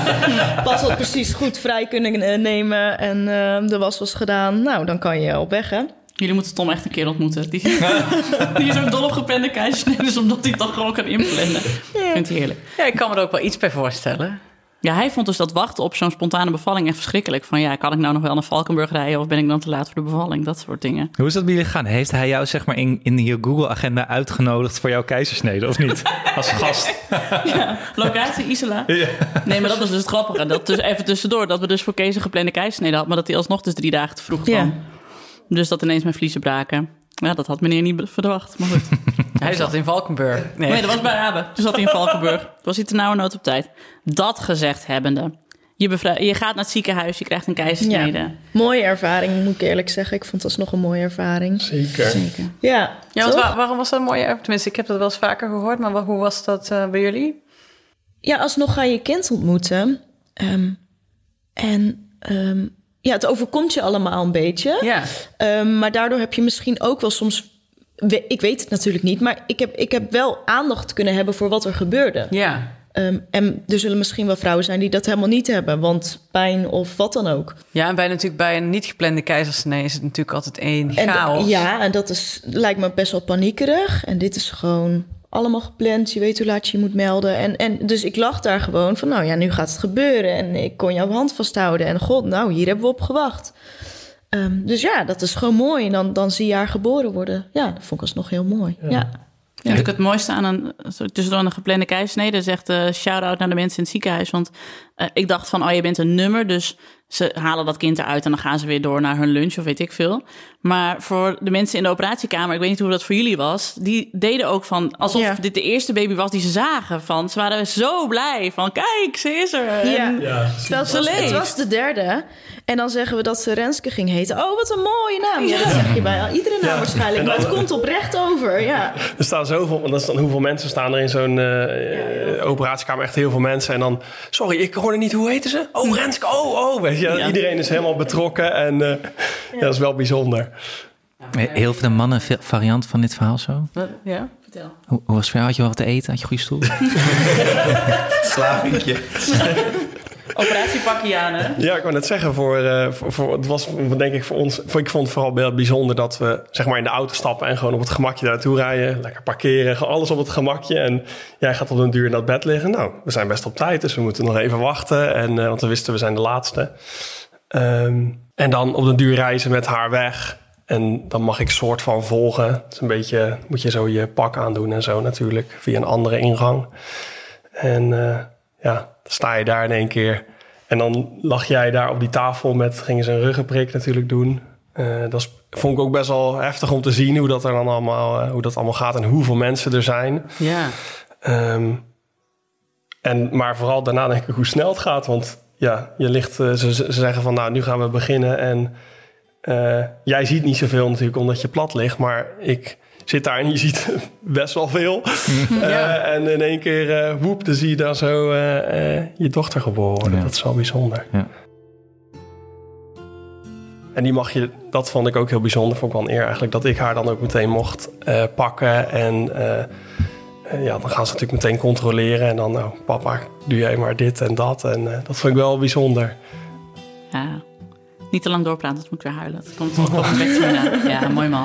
F: Pas had precies goed vrij kunnen nemen. En uh, de was was gedaan. Nou, dan kan je op weg, hè?
B: Jullie moeten Tom echt een keer ontmoeten. Die, die is ook dol op geplande keizersneden, omdat hij het dan gewoon kan inplannen.
F: Ja.
B: Ik vind het heerlijk.
D: Ja, ik kan me er ook wel iets bij voorstellen.
B: Ja, hij vond dus dat wachten op zo'n spontane bevalling echt verschrikkelijk. Van ja, kan ik nou nog wel naar Valkenburg rijden of ben ik dan te laat voor de bevalling? Dat soort dingen.
J: Hoe is dat bij jullie gegaan? Heeft hij jou zeg maar in, in je Google-agenda uitgenodigd voor jouw keizersnede of niet? Als gast?
B: Ja, locatie Isola. Ja. Nee, maar dat was dus het grappige. Dat dus even tussendoor, dat we dus voor Kees een geplande keizersnede hadden, maar dat hij alsnog dus drie dagen te vroeg kwam.
F: Ja.
B: Dus dat ineens mijn vliezen braken. Ja, dat had meneer niet verwacht, maar goed.
D: Hij zat in Valkenburg. Nee,
B: nee dat was bij Abe. Toen zat hij in Valkenburg. Was hij te nauwe nood op tijd. Dat gezegd hebbende. Je, bevra- je gaat naar het ziekenhuis, je krijgt een keizersnede.
F: Ja. Mooie ervaring, moet ik eerlijk zeggen. Ik vond dat nog een mooie ervaring.
H: Zeker.
B: Zeker.
F: Ja,
D: Ja, want
F: toch?
D: waar- waarom was dat een mooie ervaring? Tenminste, ik heb dat wel eens vaker gehoord, maar wa- hoe was dat uh, bij jullie?
F: Ja, alsnog ga je je kind ontmoeten. Um, en um, ja, het overkomt je allemaal een beetje.
D: Ja.
F: Um, maar daardoor heb je misschien ook wel soms... we- Ik weet het natuurlijk niet, maar ik heb, ik heb wel aandacht kunnen hebben voor wat er gebeurde.
D: Ja.
F: Um, en er zullen misschien wel vrouwen zijn die dat helemaal niet hebben. Want pijn of wat dan ook.
D: Ja, en bij natuurlijk bij een niet geplande keizersnee is het natuurlijk altijd één
F: En,
D: chaos.
F: ja, en dat is, lijkt me best wel paniekerig. En dit is gewoon allemaal gepland. Je weet hoe laat je je moet melden. En, en dus ik lag daar gewoon van, nou ja, nu gaat het gebeuren. En ik kon jouw hand vasthouden. En god, nou, hier hebben we op gewacht. Um, dus ja, dat is gewoon mooi. En dan, dan zie je haar geboren worden. Ja, dat vond ik alsnog heel mooi. Ja. ja.
B: Ja, natuurlijk het mooiste aan een, tussendoor een geplande keizersnede, zegt uh, shout-out naar de mensen in het ziekenhuis. Want uh, ik dacht van, oh, je bent een nummer, dus ze halen dat kind eruit en dan gaan ze weer door naar hun lunch of weet ik veel. Maar voor de mensen in de operatiekamer, ik weet niet hoe dat voor jullie was, die deden ook van, alsof ja. dit de eerste baby was die ze zagen. Van, ze waren zo blij van, kijk, ze is er.
F: Ja.
B: En
F: Ja. Terwijl het, was, het was de derde. En dan zeggen we dat ze Renske ging heten. Oh, wat een mooie naam. Ja, dat zeg je bij iedere naam ja. waarschijnlijk. Maar het komt oprecht over, ja.
H: Er staan zoveel, want dat is dan hoeveel mensen staan er in zo'n uh, ja, ja. operatiekamer. Echt heel veel mensen. En dan, sorry, ik hoorde niet, hoe heten ze? Oh, Renske, oh, oh. Weet je, ja. Iedereen is helemaal betrokken. En uh, ja. Ja, dat is wel bijzonder.
J: Heel veel de mannen variant van dit verhaal zo?
B: Ja, vertel.
J: Hoe, hoe was het voor jou? Had je wel wat te eten? Had je een goede stoel?
C: Slavinkje.
B: Operatiepakje aan, hè?
H: Ja, ik wou net zeggen, voor, uh, voor, voor, het was denk ik voor ons... Voor, ik vond het vooral heel bijzonder dat we zeg maar in de auto stappen... en gewoon op het gemakje daar naartoe rijden. Lekker parkeren, gewoon alles op het gemakje. En jij gaat op een duur in dat bed liggen. Nou, we zijn best op tijd, dus we moeten nog even wachten. En, uh, want we wisten, we zijn de laatste. Um, en dan op den duur reizen met haar weg... En dan mag ik soort van volgen. Het is een beetje, moet je zo je pak aandoen en zo natuurlijk. Via een andere ingang. En uh, ja, dan sta je daar in één keer. En dan lag jij daar op die tafel met... gingen ze een ruggenprik natuurlijk doen. Uh, dat is, vond ik ook best wel heftig om te zien... hoe dat er dan allemaal, uh, hoe dat allemaal gaat en hoeveel mensen er zijn.
D: Ja.
H: Um, en, maar vooral daarna denk ik hoe snel het gaat. Want ja, je ligt, uh, ze, ze zeggen van nou, nu gaan we beginnen. En uh, jij ziet niet zoveel natuurlijk omdat je plat ligt. Maar ik zit daar en je ziet best wel veel. Ja. Uh, en in één keer, uh, woep, dan zie je dan zo uh, uh, je dochter geboren worden. Ja. Dat is wel bijzonder. Ja. En die mag je, dat vond ik ook heel bijzonder. Vond ik wel een eer eigenlijk dat ik haar dan ook meteen mocht uh, pakken. En uh, uh, ja, dan gaan ze natuurlijk meteen controleren. En dan, nou, papa, doe jij maar dit en dat. En uh, dat vond ik wel bijzonder.
B: Ja, niet te lang doorpraten, dat moet ik weer huilen. Dat komt toch op een beetje. Ja, mooi man.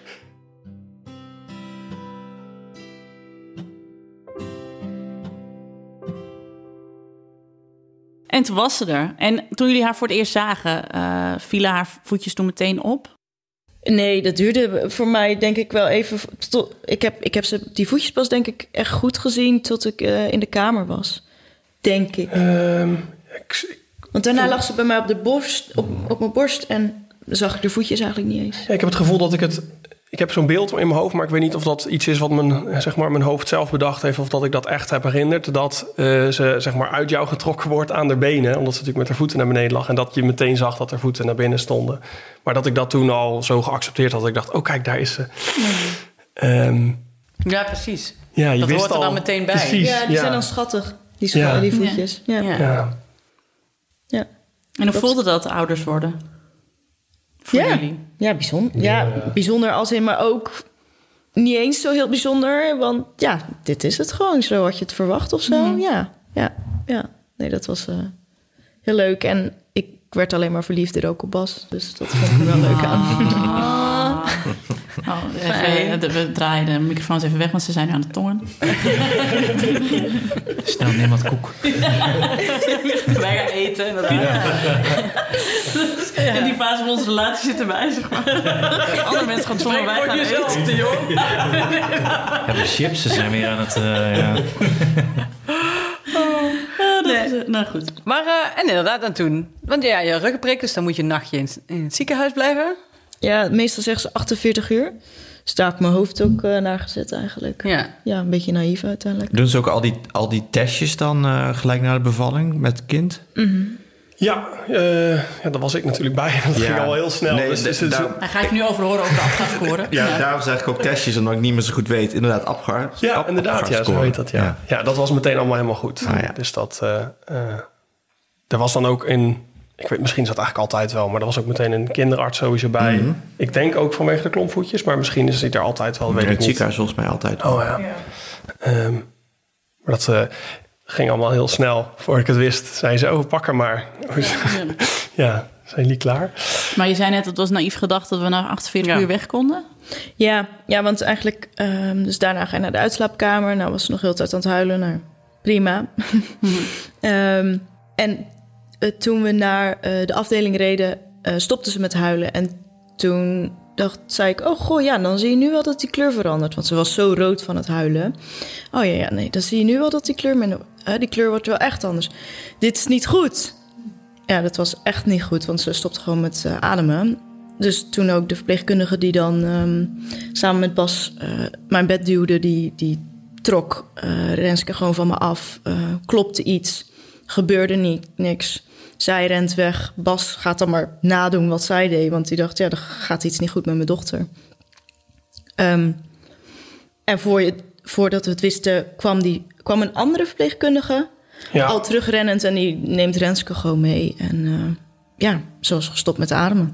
B: En toen was ze er. En toen jullie haar voor het eerst zagen, uh, vielen haar voetjes toen meteen op?
F: Nee, dat duurde voor mij denk ik wel even... Tot, ik, heb, ik heb ze, die voetjes pas denk ik echt goed gezien tot ik uh, in de kamer was. Denk ik. Um, ik Want daarna lag ze bij mij op de borst, op, op mijn borst en zag ik de voetjes eigenlijk niet eens.
H: Ja, ik heb het gevoel dat ik het... Ik heb zo'n beeld in mijn hoofd, maar ik weet niet of dat iets is wat mijn, zeg maar, mijn hoofd zelf bedacht heeft... of dat ik dat echt heb herinnerd. Dat uh, ze zeg maar, uit jou getrokken wordt aan de benen. Omdat ze natuurlijk met haar voeten naar beneden lag. En dat je meteen zag dat haar voeten naar binnen stonden. Maar dat ik dat toen al zo geaccepteerd had. Dat ik dacht, oh kijk, daar is ze.
D: Mm. Um, ja, precies.
H: Ja, je
D: dat
H: wist
D: hoort er
H: al,
D: dan meteen bij.
F: Precies, ja, die ja. zijn dan schattig. Die, scha- ja. die voetjes. Ja. Ja. Ja. Ja.
B: En hoe dat... voelde dat ouders worden? Voor
F: ja.
B: jullie?
F: Ja, bijzonder. Ja, bijzonder als in, maar ook niet eens zo heel bijzonder. Want ja, dit is het gewoon. Zo had je het verwacht of zo. Mm. Ja, ja, ja. Nee, dat was uh, heel leuk. En ik werd alleen maar verliefder ook op Bas. Dus dat vond ik er wel leuk aan.
B: Oh. Oh, even, we draaien de microfoons even weg, want ze zijn nu aan de tongen.
J: Snel, neem wat koek.
B: Wij gaan eten. En, dat ja. Ja. En die fase van onze relatie zit erbij, zeg maar. Andere mensen gaan tongen, wij gaan jezelf, eten. Jong.
J: Ja, de chips ze zijn weer aan het... Uh, ja.
B: Oh, ja, dat nee. is, nou goed.
D: Maar, uh, en inderdaad, dan toen. Want ja, je ruggenprik, dus dan moet je een nachtje in, in het ziekenhuis blijven.
F: Ja, meestal zeggen ze achtenveertig uur. Dus daar heb ik mijn hoofd ook uh, naar gezet eigenlijk.
D: Ja.
F: Ja, een beetje naïef uiteindelijk.
C: Doen ze ook al die, al die testjes dan uh, gelijk na de bevalling met het kind?
F: Mm-hmm.
H: Ja, uh, ja, daar was ik natuurlijk bij. Dat ja. ging al heel snel.
C: Nee,
H: dus, dus,
B: dus, daar... Hij gaat nu over horen over de Apgar-score.
C: Ja, ja, daarom zeg ik ook testjes, omdat ik niet meer zo goed weet. Inderdaad, Apgar.
H: Ja, Ab- inderdaad. Ja, zo heet dat. Ja. Ja. ja, dat was meteen allemaal helemaal goed.
C: Ah, ja.
H: Dus dat... Uh, uh, er was dan ook in... Ik weet, misschien is dat eigenlijk altijd wel, maar er was ook meteen een kinderarts sowieso bij. Mm-hmm. Ik denk ook vanwege de klompvoetjes, maar misschien is hij er altijd wel, weet
C: ja,
H: ik niet.
C: Het ziekenhuis volgens mij altijd.
H: Oh ja. ja. Um, maar dat uh, ging allemaal heel snel. Voor ik het wist, zei ze, oh, pak hem maar. Ja, ja, zijn jullie klaar?
B: Maar je zei net, het was naïef gedacht dat we na achtenveertig ja. uur weg konden?
F: Ja, ja want eigenlijk, um, dus daarna ga je naar de uitslaapkamer. Nou was ze nog heel de tijd aan het huilen. Nou, prima. Mm-hmm. um, en... Uh, toen we naar uh, de afdeling reden, uh, stopte ze met huilen. En toen dacht, zei ik, oh goh, ja, dan zie je nu wel dat die kleur verandert. Want ze was zo rood van het huilen. Oh ja, ja nee, dan zie je nu wel dat die kleur... Uh, die kleur wordt wel echt anders. Dit is niet goed. Ja, dat was echt niet goed, want ze stopte gewoon met uh, ademen. Dus toen ook de verpleegkundige die dan um, samen met Bas uh, mijn bed duwde... die, die trok uh, Renske gewoon van me af, uh, klopte iets... Gebeurde niet, niks. Zij rent weg. Bas gaat dan maar nadoen wat zij deed. Want die dacht, ja, er gaat iets niet goed met mijn dochter. Um, en voor je, voordat we het wisten, kwam, die, kwam een andere verpleegkundige. Ja. Al terugrennend. En die neemt Renske gewoon mee. En uh, ja, ze was gestopt met ademen.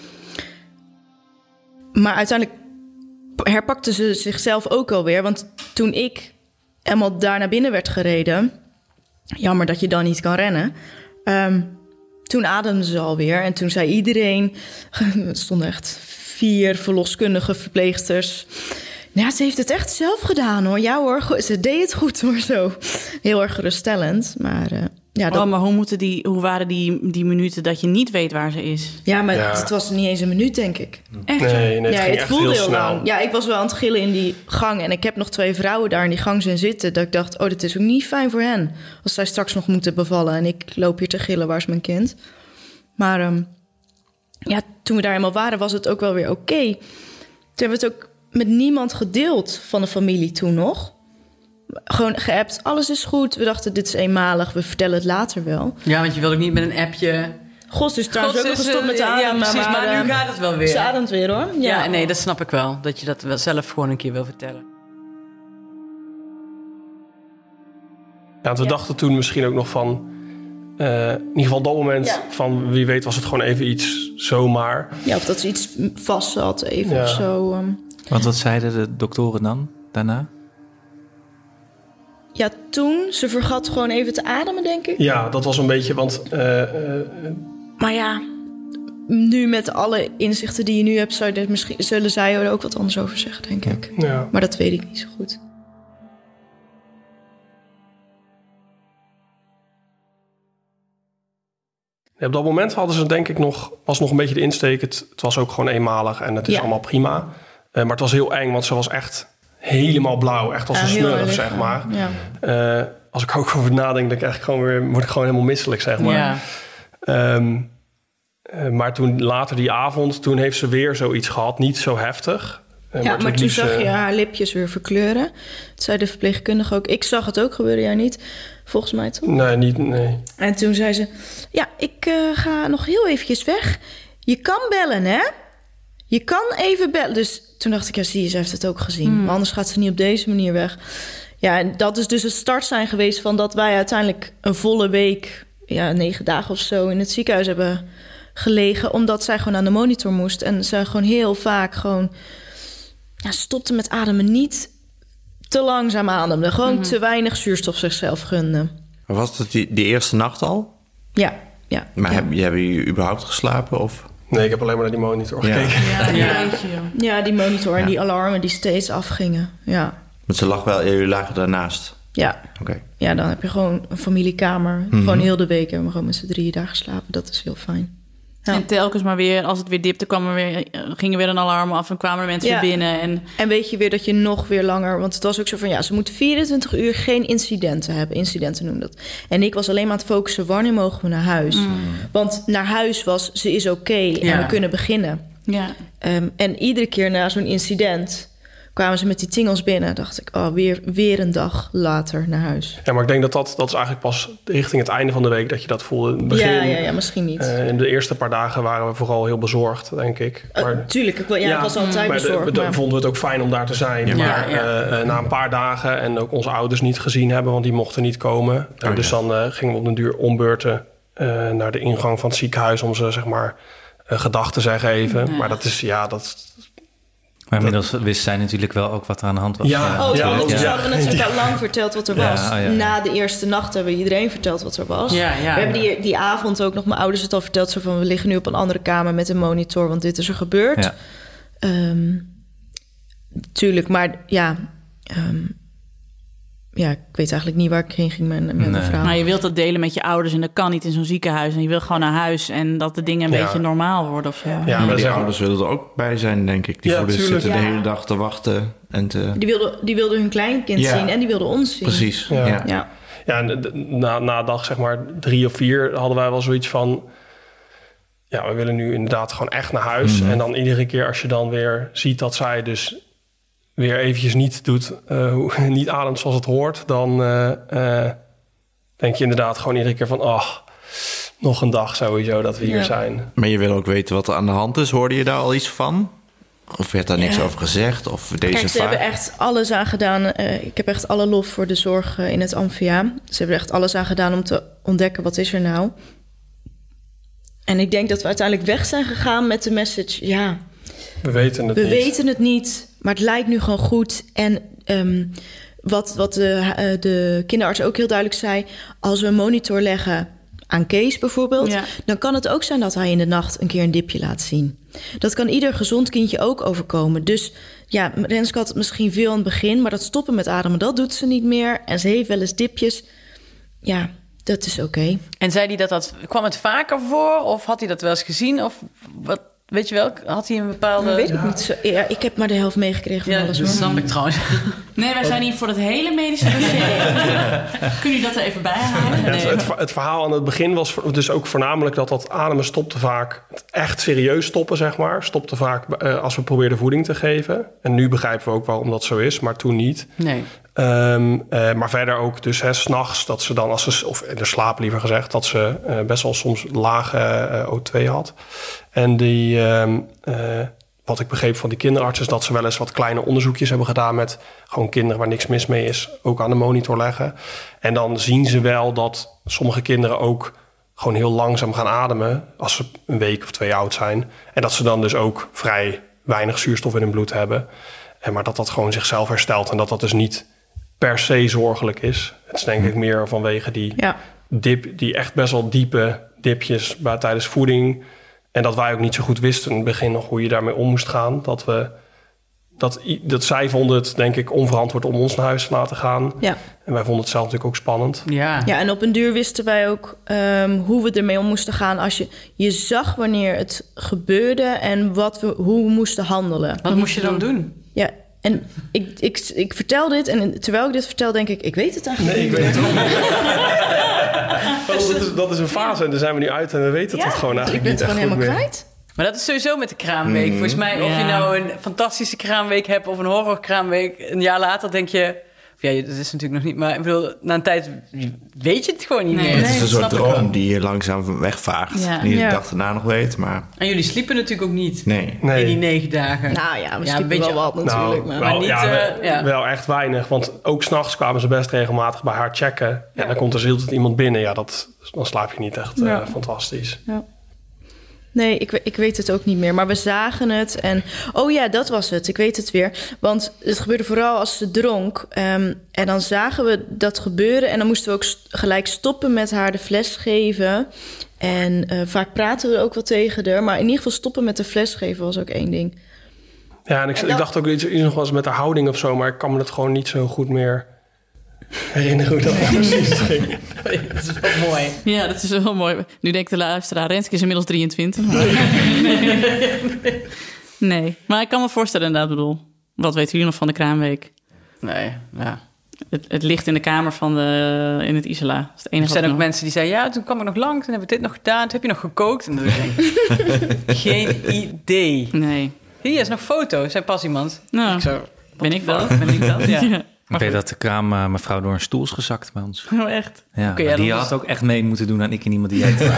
F: Maar uiteindelijk herpakte ze zichzelf ook alweer. Want toen ik helemaal daar naar binnen werd gereden... Jammer dat je dan niet kan rennen. Um, toen ademde ze alweer. En toen zei iedereen... Er stonden echt vier verloskundige verpleegsters. Ja, ze heeft het echt zelf gedaan hoor. Ja hoor, ze deed het goed hoor zo. Heel erg geruststellend. Maar uh, ja, dat...
B: Oh, maar hoe, moeten die, hoe waren die, die minuten dat je niet weet waar ze is?
F: Ja, maar
H: Ja.
F: het was niet eens een minuut, denk ik.
B: Echt?
H: Nee, nee, het
F: ja,
H: ging
F: het
H: echt
F: voelde
H: heel
F: heel
H: snel.
F: lang. Ja, ik was wel aan het gillen in die gang. En ik heb nog twee vrouwen daar in die gang zien zitten. Dat ik dacht, oh, dit is ook niet fijn voor hen. Als zij straks nog moeten bevallen. En ik loop hier te gillen, waar is mijn kind? Maar um, ja, toen we daar eenmaal waren, was het ook wel weer oké. Okay. Toen hebben we het ook met niemand gedeeld van de familie toen nog. Gewoon geappt, alles is goed. We dachten, dit is eenmalig, we vertellen het later wel.
D: Ja, want je wil ook niet met een appje...
F: Gos is trouwens
D: Gods
F: ook nog
D: is,
F: gestopt met de
D: eh,
F: adem.
D: ja, precies, maar nu
F: uh,
D: gaat het wel weer.
F: Ze ademt weer, hoor. Ja.
D: Ja, nee, dat snap ik wel. Dat je dat wel zelf gewoon een keer wil vertellen.
H: Ja, want we
F: Ja.
H: dachten toen misschien ook nog van... Uh, in ieder geval op dat moment
F: Ja.
H: van wie weet was het gewoon even iets zomaar.
F: Ja, of dat ze iets vast zat, even
H: Ja.
F: of zo. Um.
J: Want wat zeiden de doktoren dan daarna?
F: Ja, toen, ze vergat gewoon even te ademen, denk ik.
H: Ja, dat was een beetje, want... Uh, uh,
F: Maar ja, nu met alle inzichten die je nu hebt... Zou je dit misschien, zullen zij er ook wat anders over zeggen, denk ik.
H: ja.
F: Maar dat weet ik niet zo goed.
H: Ja, op dat moment hadden ze denk ik nog... was nog een beetje de insteek. Het, het was ook gewoon eenmalig en het is
F: Ja.
H: allemaal prima. Uh, maar het was heel eng, want ze was echt helemaal blauw. Echt als
F: Ja,
H: een
F: heel
H: smurf,
F: erg,
H: zeg maar.
F: Ja.
H: Uh, als ik ook over nadenk, dan krijg ik gewoon weer, word ik gewoon helemaal misselijk, zeg maar.
D: Ja.
H: Um, uh, maar toen later die avond, toen heeft ze weer zoiets gehad. Niet zo heftig. Uh,
F: Ja, maar
H: het
F: toen
H: liefst,
F: zag
H: uh,
F: je haar lipjes weer verkleuren. Dat zei de verpleegkundige ook. Ik zag het ook gebeuren, jij niet. Volgens mij toch?
H: Nee, niet, nee.
F: En toen zei ze... Ja, ik uh, ga nog heel eventjes weg. Je kan bellen, hè? Je kan even bellen. Dus toen dacht ik, ja, zie je, ze heeft het ook gezien.
B: Hmm.
F: Maar anders gaat ze niet op deze manier weg. Ja, en dat is dus het start zijn geweest van dat wij uiteindelijk een volle week... ja, negen dagen of zo in het ziekenhuis hebben gelegen. Omdat zij gewoon aan de monitor moest. En ze gewoon heel vaak gewoon... Ja, stopte met ademen, niet te langzaam ademde. Gewoon
B: Mm-hmm.
F: te weinig zuurstof zichzelf gunde.
C: Was het die, die eerste nacht al?
F: Ja, ja.
C: Maar
F: ja.
C: heb, hebben jullie überhaupt geslapen? Of?
H: Nee, ik heb alleen maar naar die monitor
C: Ja.
H: gekeken.
B: Ja,
D: Ja.
B: ja. Jeetje, joh.
F: Ja, die monitor en
C: Ja.
F: die alarmen die steeds afgingen. Ja,
C: Want ze lag wel, jullie lagen daarnaast.
F: ja.
C: Oké.
F: Ja, dan heb je gewoon een familiekamer.
C: Mhm.
F: Gewoon heel de week hebben we gewoon met z'n drieën daar geslapen. Dat is heel fijn. Ja.
B: En telkens maar weer, als het weer dipte, kwam er weer, gingen weer een alarm af en kwamen er mensen
F: Ja.
B: weer binnen. En
F: En weet je weer dat je nog weer langer... Want het was ook zo van, ja, ze moeten vierentwintig uur geen incidenten hebben. Incidenten noemen dat. En ik was alleen maar aan het focussen, wanneer mogen we naar huis? Want naar huis was, ze is oké en
D: Ja.
F: we kunnen beginnen.
B: ja,
F: Um, en iedere keer na zo'n incident kwamen ze met die tingels binnen. Dacht ik, oh, weer, weer een dag later naar huis.
H: Ja, maar ik denk dat dat, dat is eigenlijk pas richting het einde van de week dat je dat voelde. In het begin,
F: ja, ja, ja, misschien niet.
H: uh, in de eerste paar dagen waren we vooral heel bezorgd, denk ik.
F: Uh,
H: Maar,
F: tuurlijk, ik, wel- ja,
H: Ja,
F: ik was altijd
H: maar de-
F: bezorgd.
H: de-
F: maar-
H: vonden we het ook fijn om daar te zijn.
C: Ja.
H: Maar
D: Ja,
H: uh, uh, na een paar dagen en ook onze ouders niet gezien hebben, want die mochten niet komen. Uh,
C: Oh,
H: dus
C: ja.
H: dan uh, gingen we op den duur ombeurten uh, naar de ingang van het ziekenhuis om ze, zeg maar, uh, gedag te zeggen even.
B: Ja.
H: Maar dat is, ja, dat...
J: Maar inmiddels wist zij natuurlijk wel ook wat er aan de hand was.
H: Ja.
F: Oh, ja,
H: Ja,
F: want
H: ja.
F: we hadden natuurlijk al lang verteld wat er
J: Ja,
F: was.
J: oh, ja, ja.
F: Na de eerste nacht hebben we iedereen verteld wat er was.
D: Ja, ja,
F: we hebben
D: ja.
F: die, die avond ook nog mijn ouders het al verteld. Zo van, we liggen nu op een andere kamer met een monitor, want dit is er gebeurd.
J: Ja.
F: Um, tuurlijk, maar ja... Um, ja, ik weet eigenlijk niet waar ik heen ging met, met mijn
J: Nee.
F: vrouw.
B: maar je wilt dat delen met je ouders en dat kan niet in zo'n ziekenhuis. En je wil gewoon naar huis en dat de dingen een
H: Ja.
B: beetje normaal worden of zo.
H: Ja,
C: maar
H: maar
C: die
H: zeg maar-
C: ouders willen er ook bij zijn, denk ik. Die
H: Ja,
C: voelen
H: tuurlijk.
C: zitten de
F: Ja.
C: hele dag te wachten. En te...
F: Die wilden, die wilden hun kleinkind
C: Ja.
F: zien en die wilden ons zien.
C: Precies,
H: Ja.
C: ja.
F: Ja.
H: Ja, en de- na, na dag zeg maar drie of vier hadden wij wel zoiets van... Ja, we willen nu inderdaad gewoon echt naar huis.
C: Mhm.
H: En dan iedere keer als je dan weer ziet dat zij dus weer eventjes niet doet... Uh, hoe- niet ademt zoals het hoort... dan uh, uh, denk je inderdaad gewoon iedere keer van... oh, nog een dag sowieso dat we hier
F: Ja.
H: zijn.
C: Maar je wil ook weten wat er aan de hand is. Hoorde je daar al iets van? Of werd daar niks
F: Ja.
C: over gezegd? Of deze
F: Kijk, ze
C: vaak?
F: hebben echt alles aan gedaan. Uh, ik heb echt alle lof voor de zorg uh, in het Amphia. Ze hebben er echt alles aan gedaan om te ontdekken wat is er nou. En ik denk dat we uiteindelijk weg zijn gegaan met de message... ja,
H: We weten het
F: we
H: niet.
F: weten het niet, maar het lijkt nu gewoon goed. En um, wat, wat de, uh, de kinderarts ook heel duidelijk zei... als we een monitor leggen aan Kees bijvoorbeeld...
B: Ja.
F: dan kan het ook zijn dat hij in de nacht een keer een dipje laat zien. Dat kan ieder gezond kindje ook overkomen. Dus ja, Renske had het misschien veel aan het begin... maar dat stoppen met ademen, dat doet ze niet meer. En ze heeft wel eens dipjes. Ja, Dat is oké. Okay.
D: En zei hij dat dat... Kwam het vaker voor? Of had hij dat wel eens gezien? Of wat... Weet je wel, had hij een bepaalde...
F: Dat weet ik niet zo. Ja, ik heb maar de helft meegekregen van
D: ja,
F: alles.
D: Dat snap ik trouwens.
B: Nee, wij zijn hier voor het hele medische dossier. Kun je dat er even bij halen?
H: Ja,
B: Nee.
H: het, het, het verhaal aan het begin was dus ook voornamelijk dat dat ademen stopte vaak. Echt serieus stoppen, zeg maar. Stopte vaak uh, als we probeerden voeding te geven. En nu begrijpen we ook waarom dat zo is, maar toen niet.
D: Nee.
H: Um, uh, maar verder ook dus hè, 's nachts dat ze dan, als ze, of in de slaap liever gezegd, dat ze uh, best wel soms lage uh, O twee had. En die, um, uh, wat ik begreep van die kinderarts is dat ze wel eens wat kleine onderzoekjes hebben gedaan met gewoon kinderen waar niks mis mee is, ook aan de monitor leggen. En dan zien ze wel dat sommige kinderen ook gewoon heel langzaam gaan ademen als ze een week of twee oud zijn. En dat ze dan dus ook vrij weinig zuurstof in hun bloed hebben. En maar dat dat gewoon zichzelf herstelt en dat dat dus niet per se zorgelijk is. Het is denk ik meer vanwege die
F: Ja.
H: dip, die echt best wel diepe dipjes bij, tijdens voeding. En dat wij ook niet zo goed wisten in het begin nog hoe je daarmee om moest gaan. Dat we dat, dat zij vonden het denk ik onverantwoord om ons naar huis te laten gaan.
F: Ja.
H: En wij vonden het zelf natuurlijk ook spannend.
D: Ja.
F: Ja, en op een duur wisten wij ook um, hoe we ermee om moesten gaan. Als je, je zag wanneer het gebeurde en wat we, hoe we moesten handelen.
D: Wat moest je dan doen?
F: Ja, en ik, ik, ik vertel dit en terwijl ik dit vertel denk ik, ik weet het eigenlijk
H: Nee,
F: niet.
H: ik weet het ook niet. dat, is, dat is een fase en daar zijn we nu uit en we weten
F: Ja,
H: het gewoon
F: dus ik
H: eigenlijk
F: ben
H: niet
F: het
H: echt
F: gewoon
H: goed
F: helemaal
H: meer.
F: kwijt.
D: Maar dat is sowieso met de kraamweek.
C: Mm.
D: Volgens mij, of
B: Ja.
D: je nou een fantastische kraamweek hebt of een horrorkraamweek, een jaar later denk je... Of ja, dat is natuurlijk nog niet, maar ik bedoel, na een tijd weet je het gewoon niet
B: Nee.
D: meer.
C: Het is een
D: Dat
C: soort
D: snap ik
C: droom
D: wel.
C: die je langzaam wegvaagt.
B: Ja.
C: Die je
F: Ja.
C: de dag daarna nog weet, maar
D: En jullie sliepen natuurlijk ook niet
C: nee.
H: Nee.
D: in die negen dagen.
F: Nou ja, we
D: Ja,
F: sliepen
D: een beetje-
F: wel wat natuurlijk.
H: Nou,
F: maar.
H: wel,
D: Maar niet,
H: ja,
D: eh,
H: wel,
D: ja.
H: wel echt weinig. Want ook s'nachts kwamen ze best regelmatig bij haar checken. En dan komt er heel tijd iemand binnen. Ja, dat, dan slaap je niet echt uh,
F: Ja.
H: fantastisch.
F: Nee, ik, we- ik weet het ook niet meer. Maar we zagen het en... Oh ja, dat was het. Ik weet het weer. Want het gebeurde vooral als ze dronk. Um, en dan zagen we dat gebeuren. En dan moesten we ook st- gelijk stoppen met haar de fles geven. En uh, vaak praten we ook wel tegen haar. Maar in ieder geval stoppen met de fles geven was ook één ding.
H: Ja, en ik, ik dacht ook iets, iets nog wel eens met haar houding of zo. Maar ik kan me het gewoon niet zo goed meer herinneren hoe dat precies ging.
D: Dat is wel mooi.
B: Ja, dat is wel mooi. Nu denkt de luisteraar, Renske is inmiddels drieëntwintig. Maar... nee, maar ik kan me voorstellen inderdaad, bedoel. Wat weten jullie nog van de kraamweek?
D: Nee, ja.
B: Het, het ligt in de kamer van de, in het Isola. Dat is het
D: Er
B: enige
D: zijn
B: wat
D: ook
B: nog...
D: mensen die zeggen, ja, toen kwam ik nog lang, toen hebben we dit nog gedaan, toen heb je nog gekookt. En dan denk ik, geen idee.
B: Nee.
D: Hier is nog foto's, zei pas iemand.
B: Nou,
D: Ik zo,
B: ben ik dat?
D: ben ik dat? Ja.
B: Ja.
J: Ik weet dat de kraam uh, mevrouw door een stoel is gezakt bij ons.
B: Oh, echt?
J: Ja,
D: Oké, ja,
J: maar die
D: dat
J: had
D: was-
J: ook echt mee moeten doen aan ik en iemand die heet.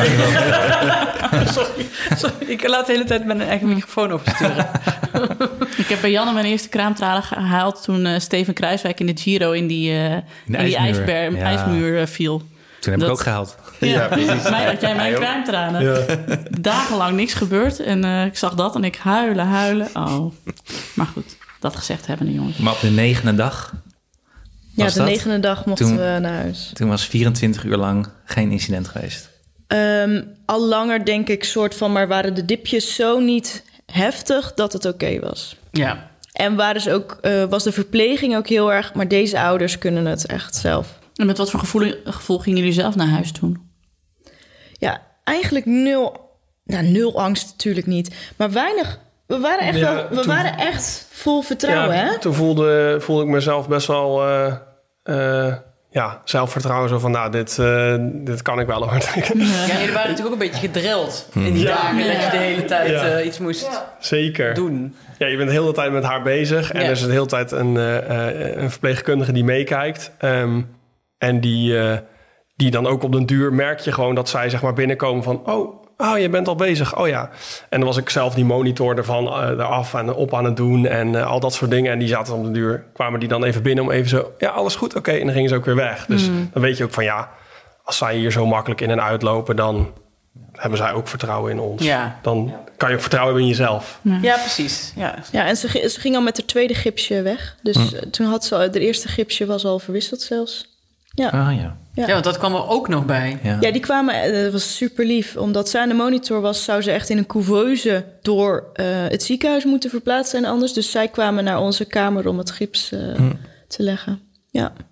D: Sorry, sorry, ik laat de hele tijd mijn eigen microfoon oversturen.
B: Ik heb bij Janne mijn eerste kraamtralen gehaald toen uh, Steven Kruiswijk in de Giro in die, uh, in die
J: ijsmuur.
B: ijsber,
J: Ja.
B: ijsmuur uh, viel.
J: Toen heb
B: Dat-
J: ik ook gehaald.
B: Ja, precies. Mij had jij mijn kraamtranen.
H: Ja.
B: Dagenlang niks gebeurd en uh, ik zag dat en ik huilen, huilen. Oh, maar goed, dat gezegd hebben, jongens.
J: Maar op de negende dag,
F: Ja,
J: Was
F: de
J: dat?
F: negende dag mochten
J: Toen-
F: we naar huis.
J: toen was vierentwintig uur lang geen incident geweest.
F: Um, al langer denk ik soort van... maar waren de dipjes zo niet heftig dat het oké was.
D: Ja.
F: En waren ze ook, uh, was de verpleging ook heel erg... maar deze ouders kunnen het echt zelf.
B: En met wat voor gevoel, gevoel gingen jullie zelf naar huis toen?
F: Ja, eigenlijk nul... Nou, nul angst natuurlijk niet. Maar weinig... We waren echt,
H: Ja,
F: wel, we
H: toen-
F: waren echt vol vertrouwen,
H: ja,
F: hè?
H: Toen voelde, voelde ik mezelf best wel uh, uh, ja, zelfvertrouwen. Zo van, nou, dit, uh, dit kan ik wel hoor.
D: Ja, jullie waren natuurlijk ook een beetje gedrild in die
H: Ja.
D: dagen. Dat je de hele tijd
H: Ja.
D: uh, iets moest
H: Zeker.
D: doen.
H: Ja, je bent de hele tijd met haar bezig. En
D: Ja.
H: er is de hele tijd een, uh, uh, een verpleegkundige die meekijkt. Um, en die, uh, die dan ook op den duur merk je gewoon dat zij zeg maar binnenkomen van... oh, oh, je bent al bezig. Oh ja. En dan was ik zelf die monitor ervan uh, eraf en op aan het doen. En uh, al dat soort dingen. En die zaten op den duur. Kwamen die dan even binnen om even zo... ja, alles goed? Oké. Okay. En dan gingen ze ook weer weg. Dus
B: Mm.
H: dan weet je ook van ja... als zij hier zo makkelijk in en uitlopen... dan hebben zij ook vertrouwen in ons.
D: Ja.
H: Dan kan je ook vertrouwen hebben in jezelf.
D: Ja, precies. Ja.
F: Ja, en ze, gi- ze ging al met haar tweede gipsje weg. Dus
H: Hm.
F: uh, toen had ze al... De eerste gipsje was al verwisseld zelfs. Ja.
J: Ah ja.
F: Ja.
D: Ja, want dat kwam er ook nog bij.
J: Ja.
F: Ja, die kwamen, eh, dat was super lief. Omdat zij aan de monitor was, zou ze echt in een couveuse door uh, het ziekenhuis moeten verplaatst zijn anders. Dus zij kwamen naar onze kamer om het gips uh,
J: Hm.
F: te leggen. Ja.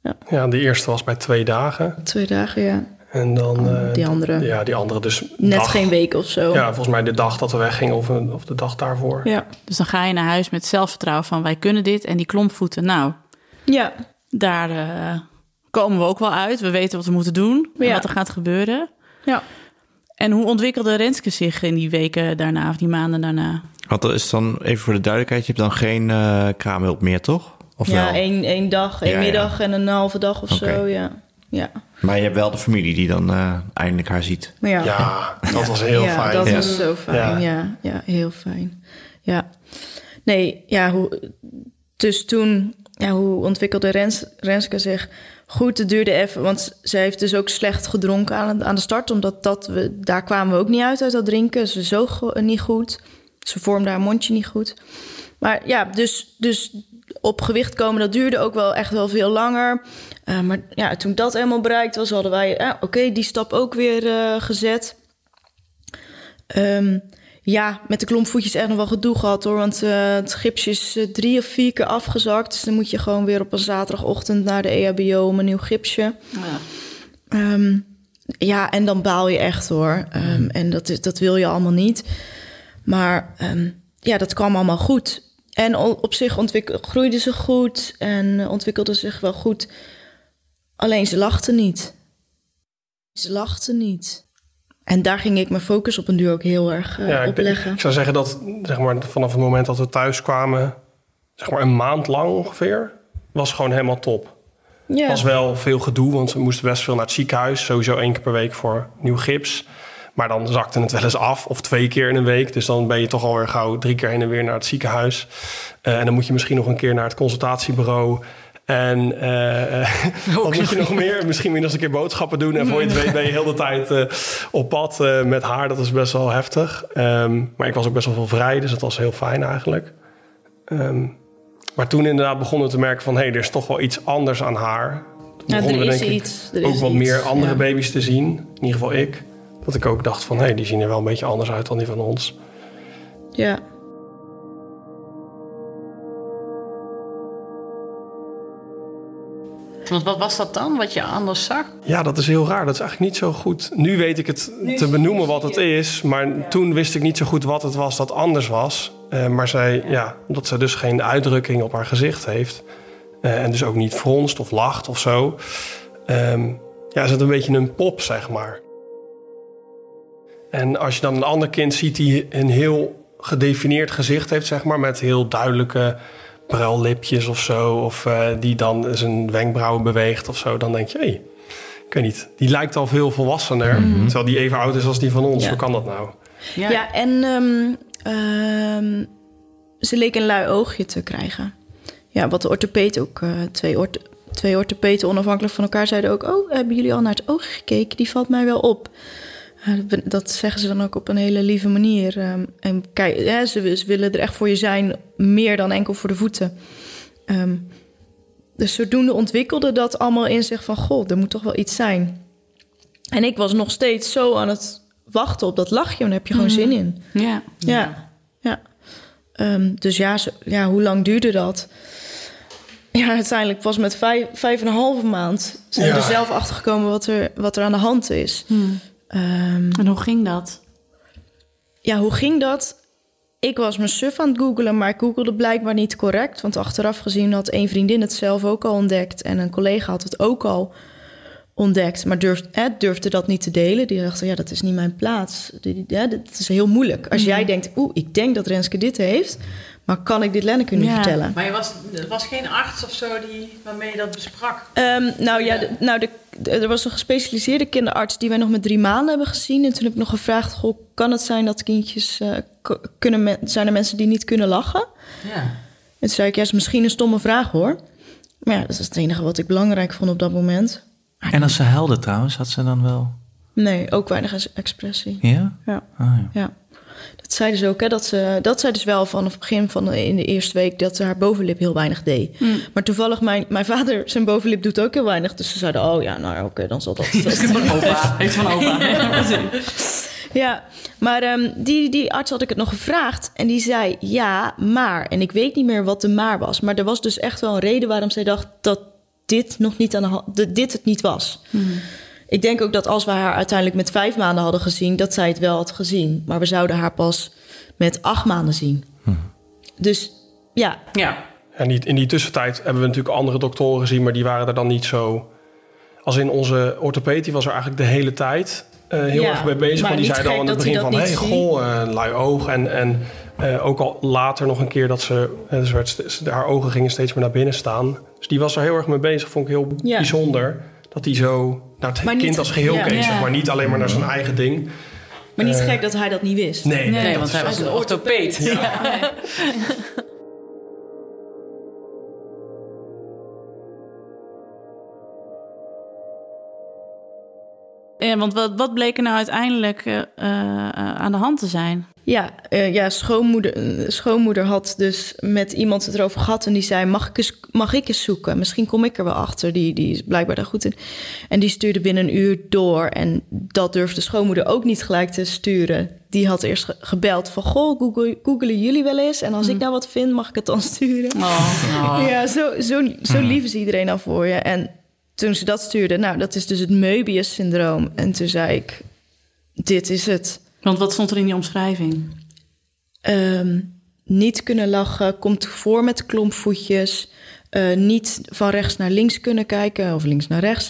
F: Ja.
H: Ja, die eerste was bij twee dagen.
F: Twee dagen, ja.
H: En dan... Uh,
F: die andere.
H: Ja, die andere dus...
F: Net
H: dag,
F: geen week of zo.
H: Ja, volgens mij de dag dat we weggingen of, of de dag daarvoor.
F: Ja.
B: Dus dan ga je naar huis met zelfvertrouwen van wij kunnen dit. En die klompvoeten, nou,
F: ja.
B: daar uh, komen we ook wel uit. We weten wat we moeten doen en
F: ja.
B: wat er gaat gebeuren.
F: Ja.
B: En hoe ontwikkelde Renske zich in die weken daarna of die maanden daarna?
C: Want er is dan, even voor de duidelijkheid, je hebt dan geen uh, kraamhulp meer, toch? Of
F: ja,
C: wel?
F: één, één dag, één ja, middag ja. en een halve dag of okay. zo, ja. ja.
C: Maar je hebt wel de familie die dan uh, eindelijk haar ziet.
F: Ja,
H: ja dat ja. was heel
F: ja,
H: fijn.
F: Dat
C: ja.
F: was zo fijn, ja. ja. Ja, heel fijn. Ja. Nee, ja, hoe, dus toen, ja, hoe ontwikkelde Rens, Renske zich? Goed, het duurde even, want zij heeft dus ook slecht gedronken aan, aan de start. Omdat dat we, daar kwamen we ook niet uit, uit dat drinken. Ze zoog niet goed. Ze vormde haar mondje niet goed. Maar ja, dus, dus op gewicht komen, dat duurde ook wel echt wel veel langer. Uh, maar ja, toen dat helemaal bereikt was, hadden wij, uh, oké, okay, die stap ook weer uh, gezet. Um, ja, met de klompvoetjes echt nog wel gedoe gehad, hoor. Want uh, het gipsje is uh, drie of vier keer afgezakt. Dus dan moet je gewoon weer op een zaterdagochtend naar de E H B O om een nieuw gipsje. Ja, um, ja en dan baal je echt, hoor. Um, en dat, is, dat wil je allemaal niet. Maar um, ja, dat kwam allemaal goed. En op zich ontwikkel, groeide ze goed en ontwikkelde zich wel goed. Alleen ze lachte niet. Ze lachte niet. En daar ging ik mijn focus op een duur ook heel erg uh,
H: ja,
F: op
H: ik,
F: leggen.
H: Ik zou zeggen dat zeg maar, vanaf het moment dat we thuis kwamen, zeg maar een maand lang ongeveer, was gewoon helemaal top. Het ja. was wel veel gedoe, want we moesten best veel naar het ziekenhuis. Sowieso één keer per week voor nieuw gips. Maar dan zakte het wel eens af, of twee keer in een week. Dus dan ben je toch alweer gauw drie keer heen en weer naar het ziekenhuis. Uh, en dan moet je misschien nog een keer naar het consultatiebureau. En uh, wat moet je nog meer? Misschien weer nog eens een keer boodschappen doen. En voor je het weet ben je heel de tijd uh, op pad uh, met haar. Dat is best wel heftig. Um, maar ik was ook best wel veel vrij, dus dat was heel fijn eigenlijk. Um, maar toen inderdaad begonnen we te merken van... hé, hey, er is toch wel iets anders aan haar. Toen
F: ja,
H: begonnen
F: er
H: we
F: is
H: denk
F: iets,
H: ik
F: er
H: ook
F: is
H: wat
F: iets,
H: meer andere
F: ja.
H: baby's te zien. In ieder geval ik. Dat ik ook dacht van, hé, hey, die zien er wel een beetje anders uit dan die van ons.
F: Ja.
D: Want wat was dat dan, wat je anders zag?
H: Ja, dat is heel raar. Dat is eigenlijk niet zo goed. Nu weet ik het te benoemen wat het is. Maar ja. toen wist ik niet zo goed wat het was dat anders was. Uh, maar zij, ja, omdat ze dus geen uitdrukking op haar gezicht heeft. Uh, en dus ook niet fronst of lacht of zo. Um, ja, is het een beetje een pop, zeg maar. En als je dan een ander kind ziet die een heel gedefinieerd gezicht heeft, zeg maar, met heel duidelijke pruillipjes of zo, of uh, die dan zijn wenkbrauwen beweegt of zo, dan denk je, hé, hey, ik weet niet, die lijkt al veel volwassener, mm-hmm. terwijl die even oud is als die van ons. Ja. Hoe kan dat nou?
F: Ja, ja en um, um, ze leek een lui oogje te krijgen. Ja, wat de orthopeet ook, uh, twee, ortho, twee orthopeten onafhankelijk van elkaar zeiden ook, oh, hebben jullie al naar het oog gekeken? Die valt mij wel op. Dat zeggen ze dan ook op een hele lieve manier. Um, en kijk, ja, ze, ze willen er echt voor je zijn, meer dan enkel voor de voeten. Um, dus zodoende ontwikkelde dat allemaal in zich van, goh, er moet toch wel iets zijn. En ik was nog steeds zo aan het wachten op dat lachje, en daar heb je gewoon mm. zin in.
B: Ja.
F: Ja, ja. Um, dus ja, zo, ja, hoe lang duurde dat? Ja, uiteindelijk pas met vijf, vijf en een halve maand zijn
H: ja.
F: we er zelf achter gekomen wat er, wat er aan de hand is.
B: Hmm. Um, en hoe ging dat?
F: Ja, hoe ging dat? Ik was mijn suf aan het googelen, maar ik googelde blijkbaar niet correct. Want achteraf gezien had één vriendin het zelf ook al ontdekt. En een collega had het ook al ontdekt, maar durfde, hè, durfde dat niet te delen. Die dacht, ja, dat is niet mijn plaats. Ja, dat is heel moeilijk. Als mm. jij denkt, oeh, ik denk dat Renske dit heeft, maar kan ik dit Lenneke nu ja. vertellen?
D: Maar je was, er was geen arts of zo die, waarmee je dat besprak?
F: Um, nou ja, de, nou de, de, er was een gespecialiseerde kinderarts die wij nog met drie maanden hebben gezien. En toen heb ik nog gevraagd, goh, kan het zijn dat kindjes, uh, k- kunnen me, zijn er mensen die niet kunnen lachen?
D: Ja. En
F: toen zei ik, ja, is misschien een stomme vraag hoor. Maar ja, dat is het enige wat ik belangrijk vond op dat moment.
J: En als ze huilde trouwens, had ze dan wel...
F: Nee, ook weinig expressie.
J: Ja?
F: Ja.
J: Oh, ja.
F: ja. Dat zeiden ze ook, hè. Dat, ze, dat zei dus wel vanaf het begin van de, in de eerste week dat ze haar bovenlip heel weinig deed. Mm. Maar toevallig, mijn, mijn vader, zijn bovenlip doet ook heel weinig. Dus ze zeiden, oh ja, nou oké, okay, dan zal dat... dat
D: Heeft van opa. Heeft van opa.
F: Ja, ja, maar um, die, die arts had ik het nog gevraagd. En die zei, ja, maar. En ik weet niet meer wat de maar was. Maar er was dus echt wel een reden waarom zij dacht dat dit nog niet aan de hand, de, dit het niet was.
G: Hmm.
F: Ik denk ook dat als we haar uiteindelijk met vijf maanden hadden gezien, dat zij het wel had gezien. Maar we zouden haar pas met acht maanden zien.
J: Hm.
F: Dus ja.
D: Ja.
H: En die, in die tussentijd hebben we natuurlijk andere doktoren gezien, maar die waren er dan niet zo. Als in onze orthopeed, die was er eigenlijk de hele tijd uh, heel
F: Ja,
H: erg mee bezig.
F: maar
H: Want die
F: niet
H: zei dan
F: gek
H: aan het
F: dat hij
H: begin
F: dat
H: van,
F: niet
H: hey,
F: ziet.
H: goh, uh, lui oog. En, en uh, ook al later nog een keer dat ze, uh, ze werd, st- haar ogen gingen steeds meer naar binnen staan. Dus die was er heel erg mee bezig, vond ik heel
F: Ja.
H: bijzonder. Dat hij zo naar het
F: Maar
H: kind
F: niet-
H: als geheel
F: ja.
H: keek,
G: Ja.
H: zeg maar. Niet alleen maar naar zijn eigen ding.
F: Maar niet
H: Uh,
F: gek dat hij dat niet wist.
H: Nee, nee,
D: Nee,
H: dat
D: want
H: is
D: hij was
H: echt-
D: een orthopeed. Ja.
G: Ja, want wat, wat bleek er nou uiteindelijk uh, uh, aan de hand te zijn?
F: Ja, uh, ja schoonmoeder, schoonmoeder had dus met iemand het erover gehad en die zei, mag ik eens, mag ik eens zoeken? Misschien kom ik er wel achter, die, die is blijkbaar daar goed in. En die stuurde binnen een uur door en dat durfde schoonmoeder ook niet gelijk te sturen. Die had eerst ge- gebeld van, goh, Google, googelen jullie wel eens? En als ik nou wat vind, mag ik het dan sturen?
G: Oh,
F: Ja, zo, zo, zo lief is iedereen al voor je. En toen ze dat stuurde, nou, dat is dus het Möbius-syndroom. En toen zei ik, dit is het.
G: Want wat stond er in die omschrijving?
F: Um, niet kunnen lachen, komt voor met klompvoetjes. Uh, niet van rechts naar links kunnen kijken of links naar rechts.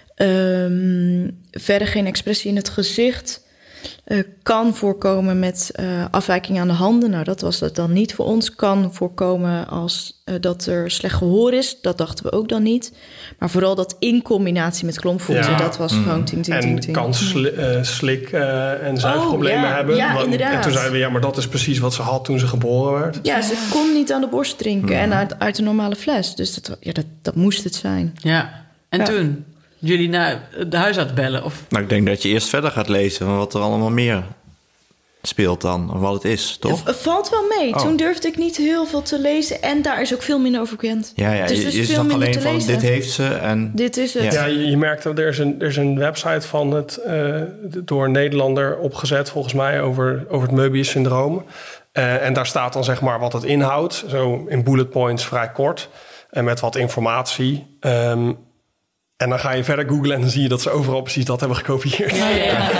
F: Um, verder geen expressie in het gezicht. Uh, kan voorkomen met uh, afwijking aan de handen. Nou, dat was het dan niet voor ons. Kan voorkomen als uh, dat er slecht gehoor is. Dat dachten we ook dan niet. Maar vooral dat in combinatie met klompvoeten,
H: Ja.
F: dat was
J: Mm.
F: gewoon ting, ting, ting,
H: En
F: ting.
H: kan sli- uh, slik- uh, en zuigproblemen
F: Oh, ja.
H: hebben.
F: Ja,
H: Want-
F: inderdaad.
H: En toen zeiden we, ja, maar dat is precies wat ze had toen ze geboren werd.
F: Ja, ze kon niet aan de borst drinken en uit, uit een normale fles. Dus dat, ja, dat, dat moest het zijn.
D: Ja. En
F: Ja.
D: toen? Jullie naar de huisarts bellen? Of...
C: Nou, ik denk dat je eerst verder gaat lezen van wat er allemaal meer speelt dan, of wat het is, toch?
F: Het valt wel mee.
C: Oh.
F: Toen durfde ik niet heel veel te lezen. En daar is ook veel minder over bekend.
C: Ja, ja,
F: Dus
C: je,
F: er is
C: je
F: veel
C: zag
F: minder
C: alleen
F: te
C: van,
F: lezen.
C: dit heeft ze en...
F: Dit is het.
C: Ja.
H: Ja, je, je merkt dat er is een, er is een website van het uh, door een Nederlander opgezet, volgens mij, over, over het Möbius-syndroom. Uh, en daar staat dan zeg maar wat het inhoudt, zo in bullet points vrij kort. En met wat informatie. Um, en dan ga je verder googlen en dan zie je dat ze overal precies dat hebben gekopieerd.
G: Ja, ja, ja.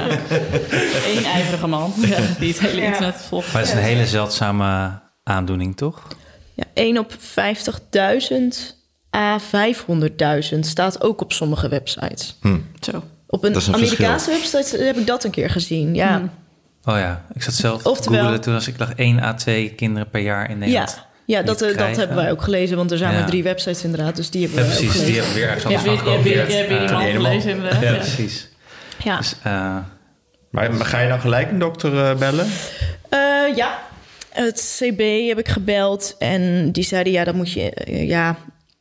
G: Eén ijverige man ja, die het hele internet volgt.
J: Maar het is een hele zeldzame aandoening, toch?
F: Ja, één op vijftigduizend à vijfhonderdduizend staat ook op sommige websites.
C: Hm.
G: Zo.
F: Op een,
C: Dat is een
F: Amerikaanse website heb ik dat een keer gezien. Ja,
G: Hm.
J: Oh ja, ik zat zelf te
F: Oftewel-
J: googlen toen als ik lag één à twee kinderen per jaar in Nederland.
F: ja. ja dat,
J: niet
F: eh, dat
J: krijgen.
F: hebben wij ook gelezen. Want er zijn
J: Ja.
F: maar drie websites inderdaad. Dus die hebben
J: Ja,
F: wij ook
J: precies.
F: gelezen.
J: Die hebben weer ergens
G: Je
J: anders
G: hebt
J: van
G: weer, je hebt
J: gekopieerd.
G: weer, je hebt weer die man
C: Ja.
G: gelezen inderdaad.
J: Ja,
G: Ja.
J: precies.
F: Ja.
J: Dus, uh,
C: Maar, maar ga je dan gelijk een dokter uh, bellen?
F: Uh, ja, het C B heb ik gebeld en die zeiden ja, dan moet je uh, ja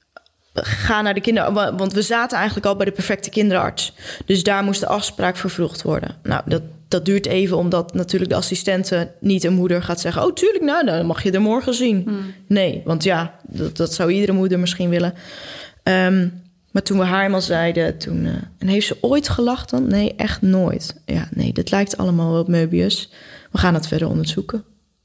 F: ga naar de kinder, want we zaten eigenlijk al bij de perfecte kinderarts, dus daar moest de afspraak vervroegd worden. Nou, dat dat duurt even, omdat natuurlijk de assistente niet een moeder gaat zeggen, oh tuurlijk, nou dan mag je er morgen zien. Hmm. Nee, want ja, dat, dat zou iedere moeder misschien willen. Um, maar toen we haar eenmaal zeiden, toen... Uh, en heeft ze ooit gelacht dan? Nee, echt nooit. Ja, nee, dit lijkt allemaal wel op Möbius. We gaan het verder onderzoeken.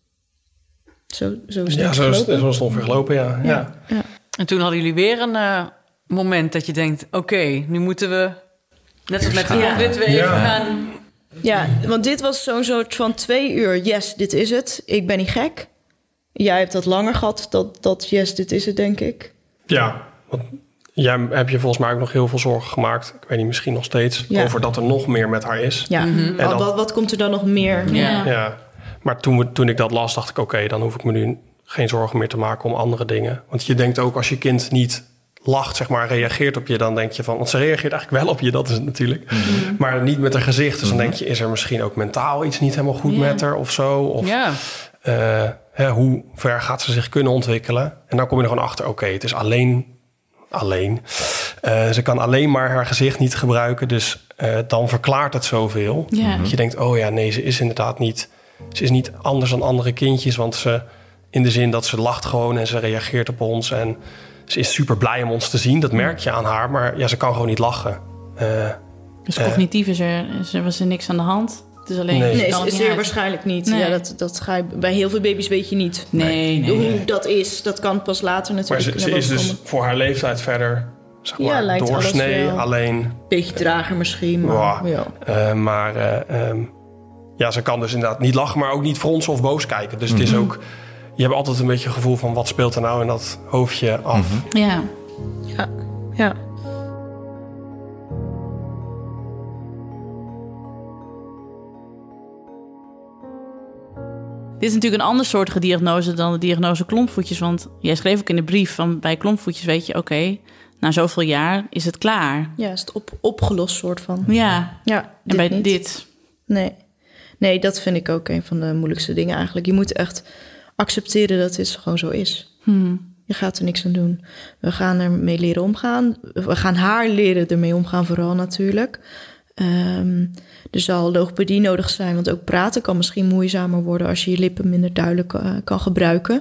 F: Zo, zo is het
H: Ja, zo is, zo is het ongeveer gelopen, ja. ja.
F: Ja, ja.
D: En toen hadden jullie weer een uh, moment dat je denkt, oké, okay, nu moeten we... Net als met de
F: Ja.
D: dit we even
H: Ja.
D: gaan...
F: Ja, want dit was zo'n soort van twee uur. Yes, dit is het. Ik ben niet gek. Jij hebt dat langer gehad, dat, dat yes, dit is het, denk ik.
H: Ja, want jij heb je volgens mij ook nog heel veel zorgen gemaakt. Ik weet niet, misschien nog steeds.
F: Ja.
H: Over dat er nog meer met haar is.
F: Ja,
D: Mm-hmm.
H: En
F: wat,
H: dan-
F: wat, wat komt er dan nog meer?
G: Ja.
H: Ja. Maar toen, we, toen ik dat las, dacht ik, oké, okay, dan hoef ik me nu geen zorgen meer te maken om andere dingen. Want je denkt ook, als je kind niet lacht, zeg maar, reageert op je, dan denk je van... Want ze reageert eigenlijk wel op je, dat is het natuurlijk.
G: Mm-hmm.
H: Maar niet met haar gezicht. Dus dan denk je, is er misschien ook mentaal iets niet helemaal goed
G: Ja.
H: met haar of zo? Of
D: Ja.
H: uh, hè, hoe ver gaat ze zich kunnen ontwikkelen? En dan kom je er gewoon achter, oké, okay, het is alleen... Alleen. Uh, ze kan alleen maar haar gezicht niet gebruiken. Dus uh, dan verklaart het zoveel.
G: Ja.
H: Dat je denkt, oh ja, nee, ze is inderdaad niet... Ze is niet anders dan andere kindjes. Want ze, in de zin dat ze lacht gewoon en ze reageert op ons. En ze is super blij om ons te zien. Dat merk je aan haar. Maar ja, ze kan gewoon niet lachen. Uh,
G: Dus
H: uh,
G: cognitief is er, is er, was er niks aan de hand. Het is alleen...
H: Nee.
G: je
F: Nee,
G: kan het
F: is
G: niet
F: zeer
G: uit.
F: waarschijnlijk niet.
G: Nee.
F: Ja, dat, dat ga je, bij heel veel baby's weet je niet.
G: Nee, nee.
F: Hoe
G: nee.
F: dat is, dat kan pas later
H: maar
F: natuurlijk
H: ze, ze
F: naar
H: is
F: boven
H: dus
F: komen.
H: voor haar leeftijd verder zeg
F: Ja,
H: maar,
F: lijkt alles
H: doorsnee.
F: wel.
H: Alleen,
F: Beetje trager misschien, maar
H: Wow.
F: ja.
H: uh, maar uh, um, ja, ze kan dus inderdaad niet lachen, maar ook niet fronsen of boos kijken. Dus mm-hmm. het is ook, je hebt altijd een beetje het gevoel van wat speelt er nou in dat hoofdje af.
B: Mm-hmm. Ja.
F: Ja, ja.
B: Dit is natuurlijk een ander soortige diagnose dan de diagnose klompvoetjes. Want jij schreef ook in de brief van bij klompvoetjes weet je, oké, okay, na zoveel jaar is het klaar.
F: Ja, is het op, opgelost soort van.
B: Ja,
F: ja
B: en bij
F: niet.
B: dit?
F: Nee. nee, dat vind ik ook een van de moeilijkste dingen eigenlijk. Je moet echt accepteren dat dit gewoon zo is.
B: Hmm.
F: Je gaat er niks aan doen. We gaan ermee leren omgaan. We gaan haar leren ermee omgaan vooral natuurlijk. Um, er zal logopedie nodig zijn, want ook praten kan misschien moeizamer worden als je je lippen minder duidelijk uh, kan gebruiken.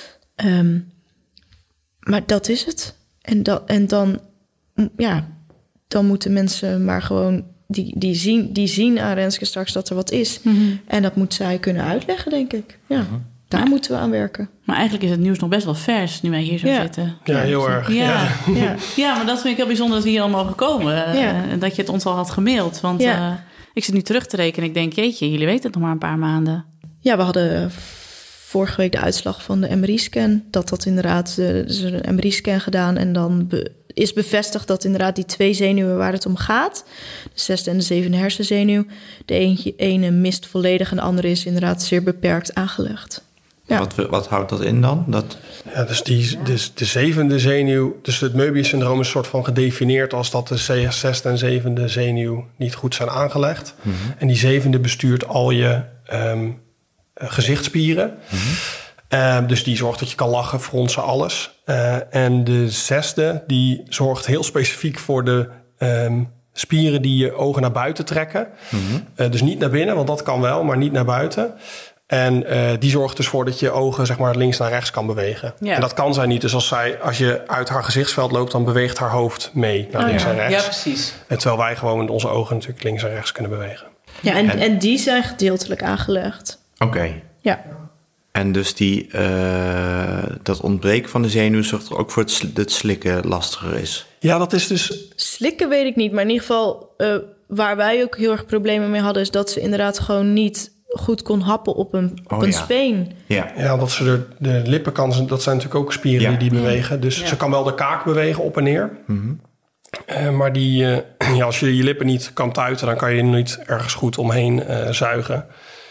F: Um, maar dat is het. En, dat, en dan, ja, dan moeten mensen maar gewoon, die, die, zien, die zien aan Renske straks dat er wat is.
B: Mm-hmm.
F: En dat moet zij kunnen uitleggen, denk ik. Ja, mm-hmm. Daar maar, moeten we aan werken.
B: Maar eigenlijk is het nieuws nog best wel vers, nu wij hier zo
F: ja.
B: zitten.
H: Ja, heel erg.
B: Ja.
H: Ja.
F: Ja.
B: ja, maar dat vind ik heel bijzonder dat we hier al mogen komen. Ja. Uh, dat je het ons al had gemaild. Want ja. uh, ik zit nu terug te rekenen. Ik denk, jeetje, jullie weten het nog maar een paar maanden.
F: Ja, we hadden vorige week de uitslag van de M R I-scan. Dat dat inderdaad, er is een M R I-scan gedaan. En dan be, is bevestigd dat inderdaad die twee zenuwen waar het om gaat, de zesde en de zevende hersenzenuw, de eentje, ene mist volledig en de andere is inderdaad zeer beperkt aangelegd. Ja.
C: Wat, wat houdt dat in dan? Dat...
H: Ja, dus, die, dus de zevende zenuw, dus het Möbius-syndroom is een soort van gedefinieerd als dat de zesde en zevende zenuw niet goed zijn aangelegd. Mm-hmm. En die zevende bestuurt al je um, gezichtsspieren. Mm-hmm. Uh, dus die zorgt dat je kan lachen, fronsen, alles. Uh, en de zesde, die zorgt heel specifiek voor de um, spieren die je ogen naar buiten trekken. Mm-hmm. Uh, dus niet naar binnen, want dat kan wel, maar niet naar buiten. En uh, die zorgt dus voor dat je ogen zeg maar links naar rechts kan bewegen. Ja. En dat kan zij niet. Dus als, zij, als je uit haar gezichtsveld loopt, dan beweegt haar hoofd mee naar oh, links ja. en rechts.
D: Ja, precies.
H: En terwijl wij gewoon met onze ogen natuurlijk links en rechts kunnen bewegen.
F: Ja, en, en, en die zijn gedeeltelijk aangelegd.
C: Oké. Okay.
F: Ja.
C: En dus die, uh, dat ontbreken van de zenuw zorgt er ook voor het, sl- dat het slikken lastiger is?
H: Ja, dat is dus...
F: Slikken weet ik niet, maar in ieder geval uh, waar wij ook heel erg problemen mee hadden, is dat ze inderdaad gewoon niet goed kon happen op een, op oh, een ja. speen.
C: Ja,
H: ja dat ze de, de lippen kan, dat zijn natuurlijk ook spieren ja. die die bewegen. Dus ja. ze kan wel de kaak bewegen op en neer. Mm-hmm. Uh, maar die, uh, ja, als je je lippen niet kan tuiten, dan kan je niet ergens goed omheen uh, zuigen.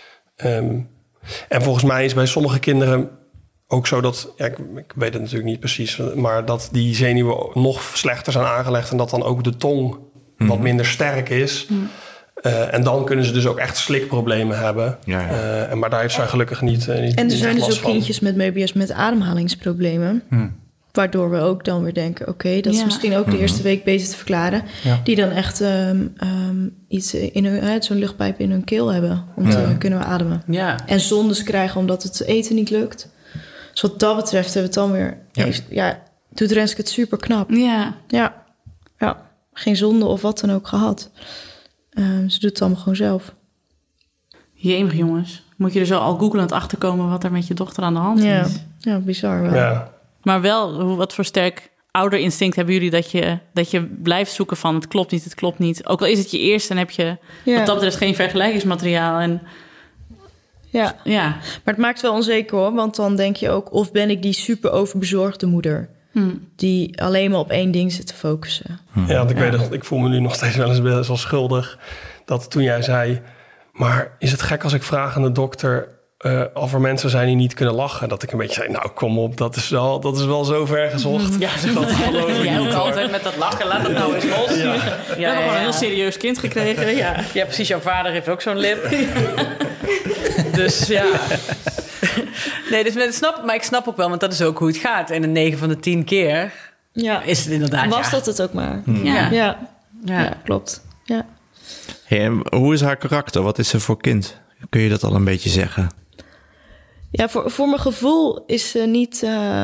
H: Um, en volgens mij is bij sommige kinderen ook zo dat, ja, ik, ik weet het natuurlijk niet precies, maar dat die zenuwen nog slechter zijn aangelegd en dat dan ook de tong mm-hmm. wat minder sterk is. Mm. Uh, en dan kunnen ze dus ook echt slikproblemen hebben. Ja, ja. Uh, en, maar daar heeft zij gelukkig niet, uh, niet.
F: En er zijn
H: niet
F: dus ook
H: van.
F: kindjes met Möbius met ademhalingsproblemen. Hmm. Waardoor we ook dan weer denken, oké, okay, dat is ja. misschien ook de eerste week beter te verklaren. Ja. Die dan echt um, um, iets in hun, uh, zo'n luchtpijp in hun keel hebben. Om ja. te kunnen we ademen.
D: Ja.
F: En zondes krijgen omdat het eten niet lukt. Dus wat dat betreft hebben we het dan weer. Ja, heeft, ja doet Renske het super knap.
B: Ja.
F: Ja. Ja. Geen zonde of wat dan ook gehad. Um, ze doet het allemaal gewoon zelf.
B: Jemig, jongens. Moet je er zo al googelend achterkomen wat er met je dochter aan de hand
F: ja.
B: is.
F: Ja, bizar wel.
H: Ja.
B: Maar wel, wat voor sterk ouderinstinct hebben jullie dat je, dat je blijft zoeken van het klopt niet, het klopt niet. Ook al is het je eerste, dan heb je ja. wat dat betreft geen vergelijkingsmateriaal. En,
F: ja.
B: ja,
F: maar het maakt wel onzeker hoor, want dan denk je ook, of ben ik die super overbezorgde moeder? Hmm. Die alleen maar op één ding zit te focussen.
H: Hmm. Ja, want ik, ja. weet dat, ik voel me nu nog steeds wel eens best wel schuldig. Dat toen jij zei, maar is het gek als ik vraag aan de dokter Uh, of er mensen zijn die niet kunnen lachen? Dat ik een beetje zei, nou kom op, dat is wel, dat is wel zo ver gezocht.
B: Ja,
H: dat
D: geloof jij ook altijd met dat lachen, laat het nou eens los. Ja.
B: Ja, ja, we hebben gewoon ja. een heel serieus kind gekregen. Ja,
D: ja precies, jouw vader heeft ook zo'n lip. Dus ja... Nee, dus ik snap, maar ik snap ook wel, want dat is ook hoe het gaat. En een negen van de tien keer ja. is het inderdaad...
F: Was
D: ja.
F: dat het ook maar.
B: Hmm.
F: Ja. Ja.
D: Ja.
F: Ja. Ja, klopt. Ja.
C: Hey, en hoe is haar karakter? Wat is ze voor kind? Kun je dat al een beetje zeggen?
F: Ja, voor, voor mijn gevoel is ze niet uh,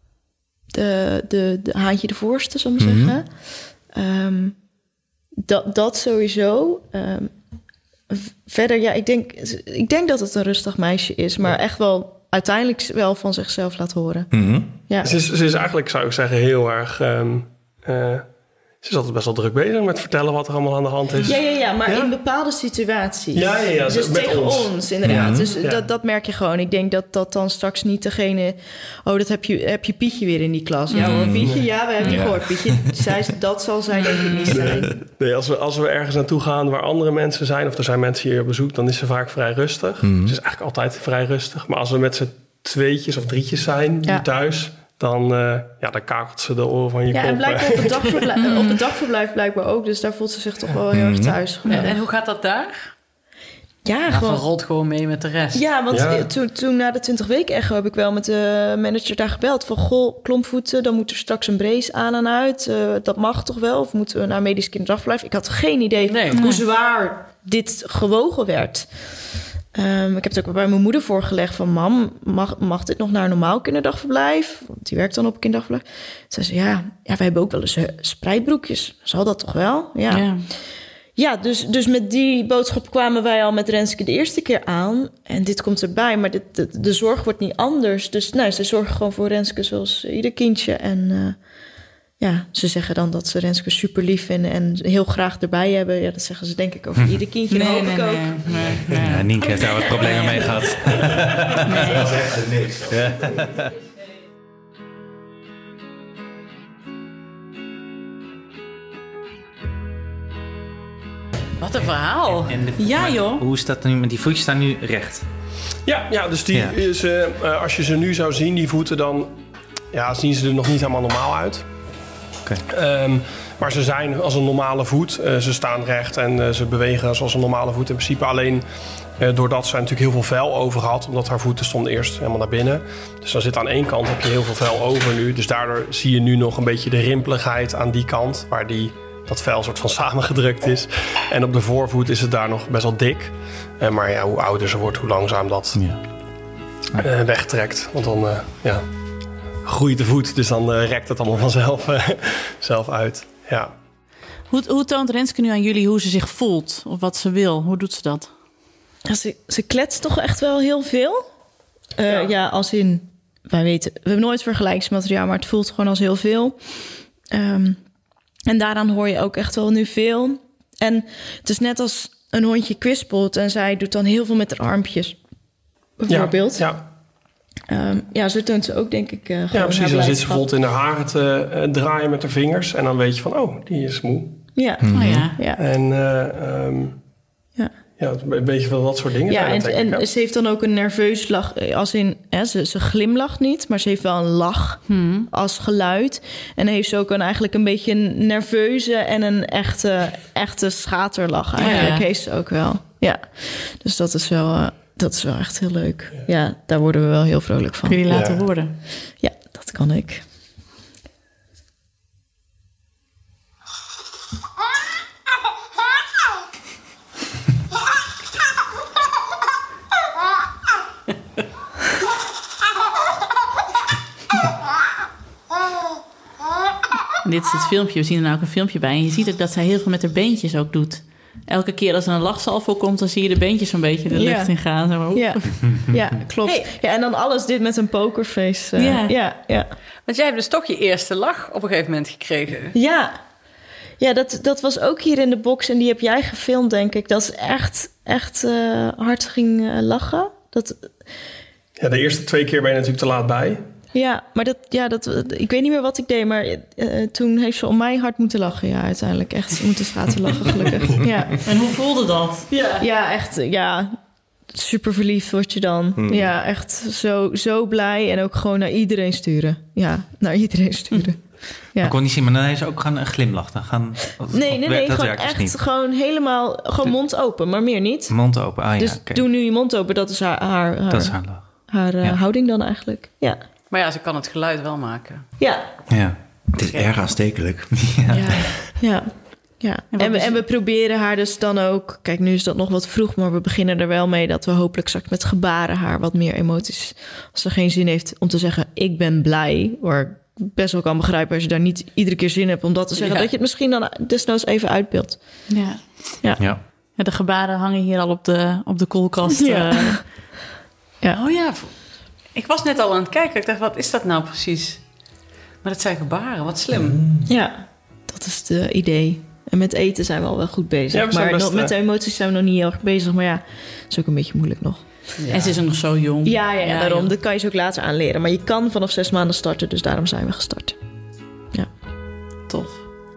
F: de, de, de haantje de voorste, zal ik maar mm-hmm. zeggen. Um, dat, dat sowieso. Um, verder, ja, ik denk, ik denk dat het een rustig meisje is, maar echt wel uiteindelijk wel van zichzelf laat horen.
C: Mm-hmm.
F: Ja.
H: Ze, is, ze is eigenlijk, zou ik zeggen, heel erg um, Uh, ze is altijd best wel druk bezig met vertellen wat er allemaal aan de hand is.
F: Ja, ja, ja maar
H: ja?
F: in bepaalde situaties.
H: Ja, ja, ja.
F: Dus
H: met
F: tegen ons, ons inderdaad.
H: Ja.
F: Dus
H: ja.
F: dat, dat merk je gewoon. Ik denk dat dat dan straks niet degene... Oh, dat heb je, heb je Pietje weer in die klas. Ja hoor, Pietje, ja, we hebben je ja. gehoord. Pietje, zij, dat zal zij denk ik niet zijn.
H: Nee, nee, als, we, als we ergens naartoe gaan waar andere mensen zijn... of er zijn mensen hier op bezoek, dan is ze vaak vrij rustig. Mm. Ze is eigenlijk altijd vrij rustig. Maar als we met z'n tweetjes of drietjes zijn ja. thuis... Dan, uh, ja, dan kakelt ze de oren van je
F: ja,
H: kop.
F: Ja, en blijkbaar op het, dagverblijf, op het dagverblijf blijkbaar ook. Dus daar voelt ze zich toch wel heel erg thuis.
D: En, en hoe gaat dat daar?
F: Ja,
D: ja gewoon... rolt gewoon mee met de rest.
F: Ja, want ja. Toen, toen na de twintig weken echo heb ik wel met de manager daar gebeld. Van, goh, klompvoeten, dan moet er straks een brace aan en uit. Uh, dat mag toch wel? Of moeten we naar medisch kinderdagverblijf? Ik had geen idee nee, hoe nee. zwaar dit gewogen werd. Um, ik heb het ook bij mijn moeder voorgelegd van... mam, mag, mag dit nog naar een normaal kinderdagverblijf? Want die werkt dan op een kinderdagverblijf. Toen zei ze, ja, ja, wij hebben ook wel eens spreidbroekjes. Zal dat toch wel? Ja, ja. ja dus, dus met die boodschap kwamen wij al met Renske de eerste keer aan. En dit komt erbij, maar dit, de, de zorg wordt niet anders. Dus nou, ze zorgen gewoon voor Renske zoals ieder kindje. En uh, ja, ze zeggen dan dat ze Renske super lief vinden... en heel graag erbij hebben. Ja, dat zeggen ze denk ik over ieder kindje.
B: Nee,
F: hoop
B: nee,
F: ik ook.
B: Nee, nee, nee.
J: Ja, Nienke heeft daar wat problemen mee gehad.
C: Nee. Dat is echt niks. Ja.
D: Wat een verhaal.
J: En, en de,
B: ja, joh.
J: Hoe is dat nu? Met die voetjes staan nu recht.
H: Ja, ja dus die
J: ja.
H: Is, uh, als je ze nu zou zien, die voeten, dan ja, zien ze er nog niet helemaal normaal uit. Okay. Um, maar ze zijn als een normale voet. Uh, ze staan recht en uh, ze bewegen zoals een normale voet in principe. Alleen uh, doordat ze natuurlijk heel veel vel over had, omdat haar voeten stonden eerst helemaal naar binnen. Dus dan zit aan één kant heb je heel veel vel over nu. Dus daardoor zie je nu nog een beetje de rimpeligheid aan die kant, waar die, dat vel soort van samengedrukt is. En op de voorvoet is het daar nog best wel dik. Uh, maar ja, hoe ouder ze wordt, hoe langzaam dat ja. uh, wegtrekt. Want dan, uh, ja... groeit de voet, dus dan uh, rekt het allemaal vanzelf uh, zelf uit. Ja.
B: Hoe, hoe toont Renske nu aan jullie hoe ze zich voelt? Of wat ze wil? Hoe doet ze dat?
F: Ja, ze, ze kletst toch echt wel heel veel. Uh, ja. ja, als in... Wij weten... We hebben nooit vergelijkingsmateriaal, maar het voelt gewoon als heel veel. Um, en daaraan hoor je ook echt wel nu veel. En het is net als een hondje kwispelt... en zij doet dan heel veel met haar armpjes. Bijvoorbeeld.
H: Ja, ja.
F: Um, ja, zo toont ze ook, denk ik, uh,
H: ja, precies. Dan zit ze bijvoorbeeld in haar haren te uh, draaien met haar vingers. En dan weet je van, oh, die is moe.
F: Ja.
B: Mm-hmm. Oh, ja.
F: ja.
H: En uh, um, ja. ja, een beetje van dat soort dingen.
F: Ja,
H: zijn
F: en, en ik, ja. ze heeft dan ook een nerveus lach. Als in, hè, ze, ze glimlacht niet, maar ze heeft wel een lach hmm. als geluid. En dan heeft ze ook een, eigenlijk een beetje een nerveuze en een echte, echte schaterlach. Eigenlijk oh, ja. heeft ze ook wel. Ja, dus dat is wel... Uh, Dat is wel echt heel leuk. Ja, ja, daar worden we wel heel vrolijk van.
B: Kun je die laten
H: ja.
B: horen?
F: Ja, dat kan ik.
B: Dit is het filmpje. We zien er nou ook een filmpje bij. En je ziet ook dat zij heel veel met haar beentjes ook doet. Elke keer als er een lachsalvo komt, dan zie je de beentjes zo'n beetje de lucht ja. in gaan. Zo,
F: ja. ja, klopt. Hey. Ja, en dan alles dit met een pokerface. Uh, ja. Ja, ja.
D: Want jij hebt dus toch je eerste lach op een gegeven moment gekregen.
F: Ja, ja dat, dat was ook hier in de box en die heb jij gefilmd, denk ik. Dat is echt, echt uh, hard ging uh, lachen. Dat...
H: Ja, de eerste twee keer ben je natuurlijk te laat bij.
F: Ja, maar dat, ja, dat, ik weet niet meer wat ik deed, maar uh, toen heeft ze om mij hard moeten lachen. Ja, uiteindelijk echt moeten schaatsen lachen, gelukkig. Ja.
B: En hoe voelde dat?
F: Ja, ja echt, ja, super verliefd word je dan. Hmm. Ja, echt zo, zo blij en ook gewoon naar iedereen sturen. Ja, naar iedereen sturen. Ja.
J: Ik kon niet zien, maar dan is ze ook gaan glimlachen. Gaan,
F: nee, nee, nee, gewoon echt
J: niet.
F: gewoon helemaal, gewoon mond open, maar meer niet.
J: Mond open, ah ja.
F: Dus
J: okay.
F: doe nu je mond open, dat is haar, haar, haar,
J: dat is haar, lach.
F: haar uh, ja. houding dan eigenlijk, ja.
D: Maar ja, ze kan het geluid wel maken.
F: Ja.
J: Ja.
C: Het is erg aanstekelijk.
F: Ja. ja. ja. ja. En, en, we, en we proberen haar dus dan ook... Kijk, nu is dat nog wat vroeg, maar we beginnen er wel mee... dat we hopelijk straks met gebaren haar wat meer emoties... als ze geen zin heeft om te zeggen, ik ben blij... waar ik best wel kan begrijpen als je daar niet iedere keer zin hebt... om dat te zeggen, ja. dat je het misschien dan desnoods even uitbeeldt.
B: Ja.
F: Ja.
J: ja.
B: ja de gebaren hangen hier al op de, op de koelkast. Ja. Uh,
D: ja. Oh ja... Ik was net al aan het kijken. Ik dacht, wat is dat nou precies? Maar dat zijn gebaren, wat slim.
F: Ja. Dat is het uh, idee. En met eten zijn we al wel goed bezig.
H: Ja, we zijn
F: maar
H: best,
F: nog, met de
H: uh,
F: emoties zijn we nog niet heel erg bezig. Maar ja, dat is ook een beetje moeilijk nog.
B: Ja. En ze is nog zo jong.
F: Ja, ja, ja,
B: ja
F: daarom.
B: joh.
F: Dat kan je ze ook later aanleren. Maar je kan vanaf zes maanden starten, dus daarom zijn we gestart. Ja.
B: Tof.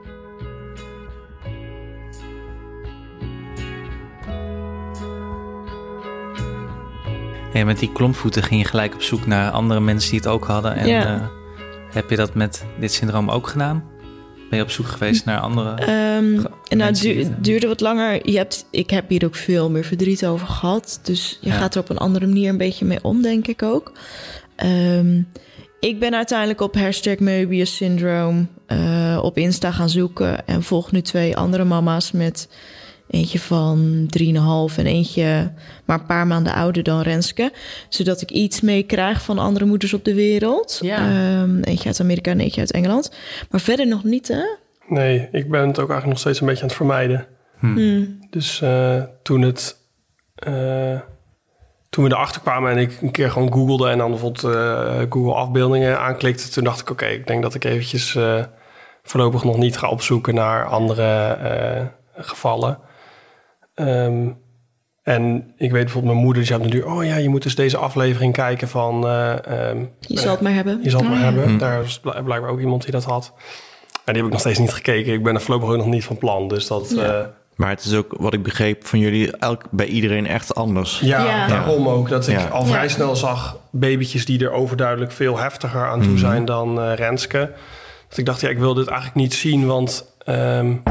E: En met die klompvoeten ging je gelijk op zoek naar andere mensen die het ook hadden. En
F: Ja.
E: uh, heb je dat met dit syndroom ook gedaan? Ben je op zoek geweest naar andere...
F: Um,
E: Ge-
F: nou, het
E: mensen die
F: du-
E: het-
F: duurde wat langer. Je hebt, ik heb hier ook veel meer verdriet over gehad. Dus je
E: Ja.
F: gaat er op een andere manier een beetje mee om, denk ik ook. Um, ik ben uiteindelijk op hashtag Möbius syndroom uh, op Insta gaan zoeken. En volg nu twee andere mama's met eentje van drieënhalf en eentje maar een paar maanden ouder dan Renske. Zodat ik iets mee krijg van andere moeders op de wereld.
D: Ja.
F: Um, eentje uit Amerika en eentje uit Engeland. Maar verder nog niet, hè?
H: Nee, ik ben het ook eigenlijk nog steeds een beetje aan het vermijden.
E: Hmm.
F: Hmm.
H: Dus uh, toen het... Uh, toen we erachter kwamen en ik een keer gewoon googelde... en dan bijvoorbeeld uh, Google afbeeldingen aanklikte... toen dacht ik, oké, okay, ik denk dat ik eventjes uh, voorlopig nog niet ga opzoeken... naar andere uh, gevallen. Um, en ik weet bijvoorbeeld mijn moeder, die zei op de duur... oh ja, je moet dus deze aflevering kijken van... Uh, um,
F: Je zal het maar hebben.
H: Je zal het maar
F: Oh,
H: hebben.
E: Hmm.
H: Daar is bl- blijkbaar ook iemand die dat had. En die heb ik nog steeds niet gekeken. Ik ben er voorlopig ook nog niet van plan. Dus dat...
F: Ja.
H: Uh,
C: Maar het is ook, wat ik begreep van jullie, elk, bij iedereen echt anders.
H: Ja,
F: Ja.
H: daarom ook. Dat ik
C: Ja.
H: al vrij
F: Ja.
H: snel zag babytjes die er overduidelijk veel heftiger aan toe
C: Mhm.
H: zijn dan uh, Renske. Dat ik dacht, ja, ik wil dit eigenlijk niet zien, want um,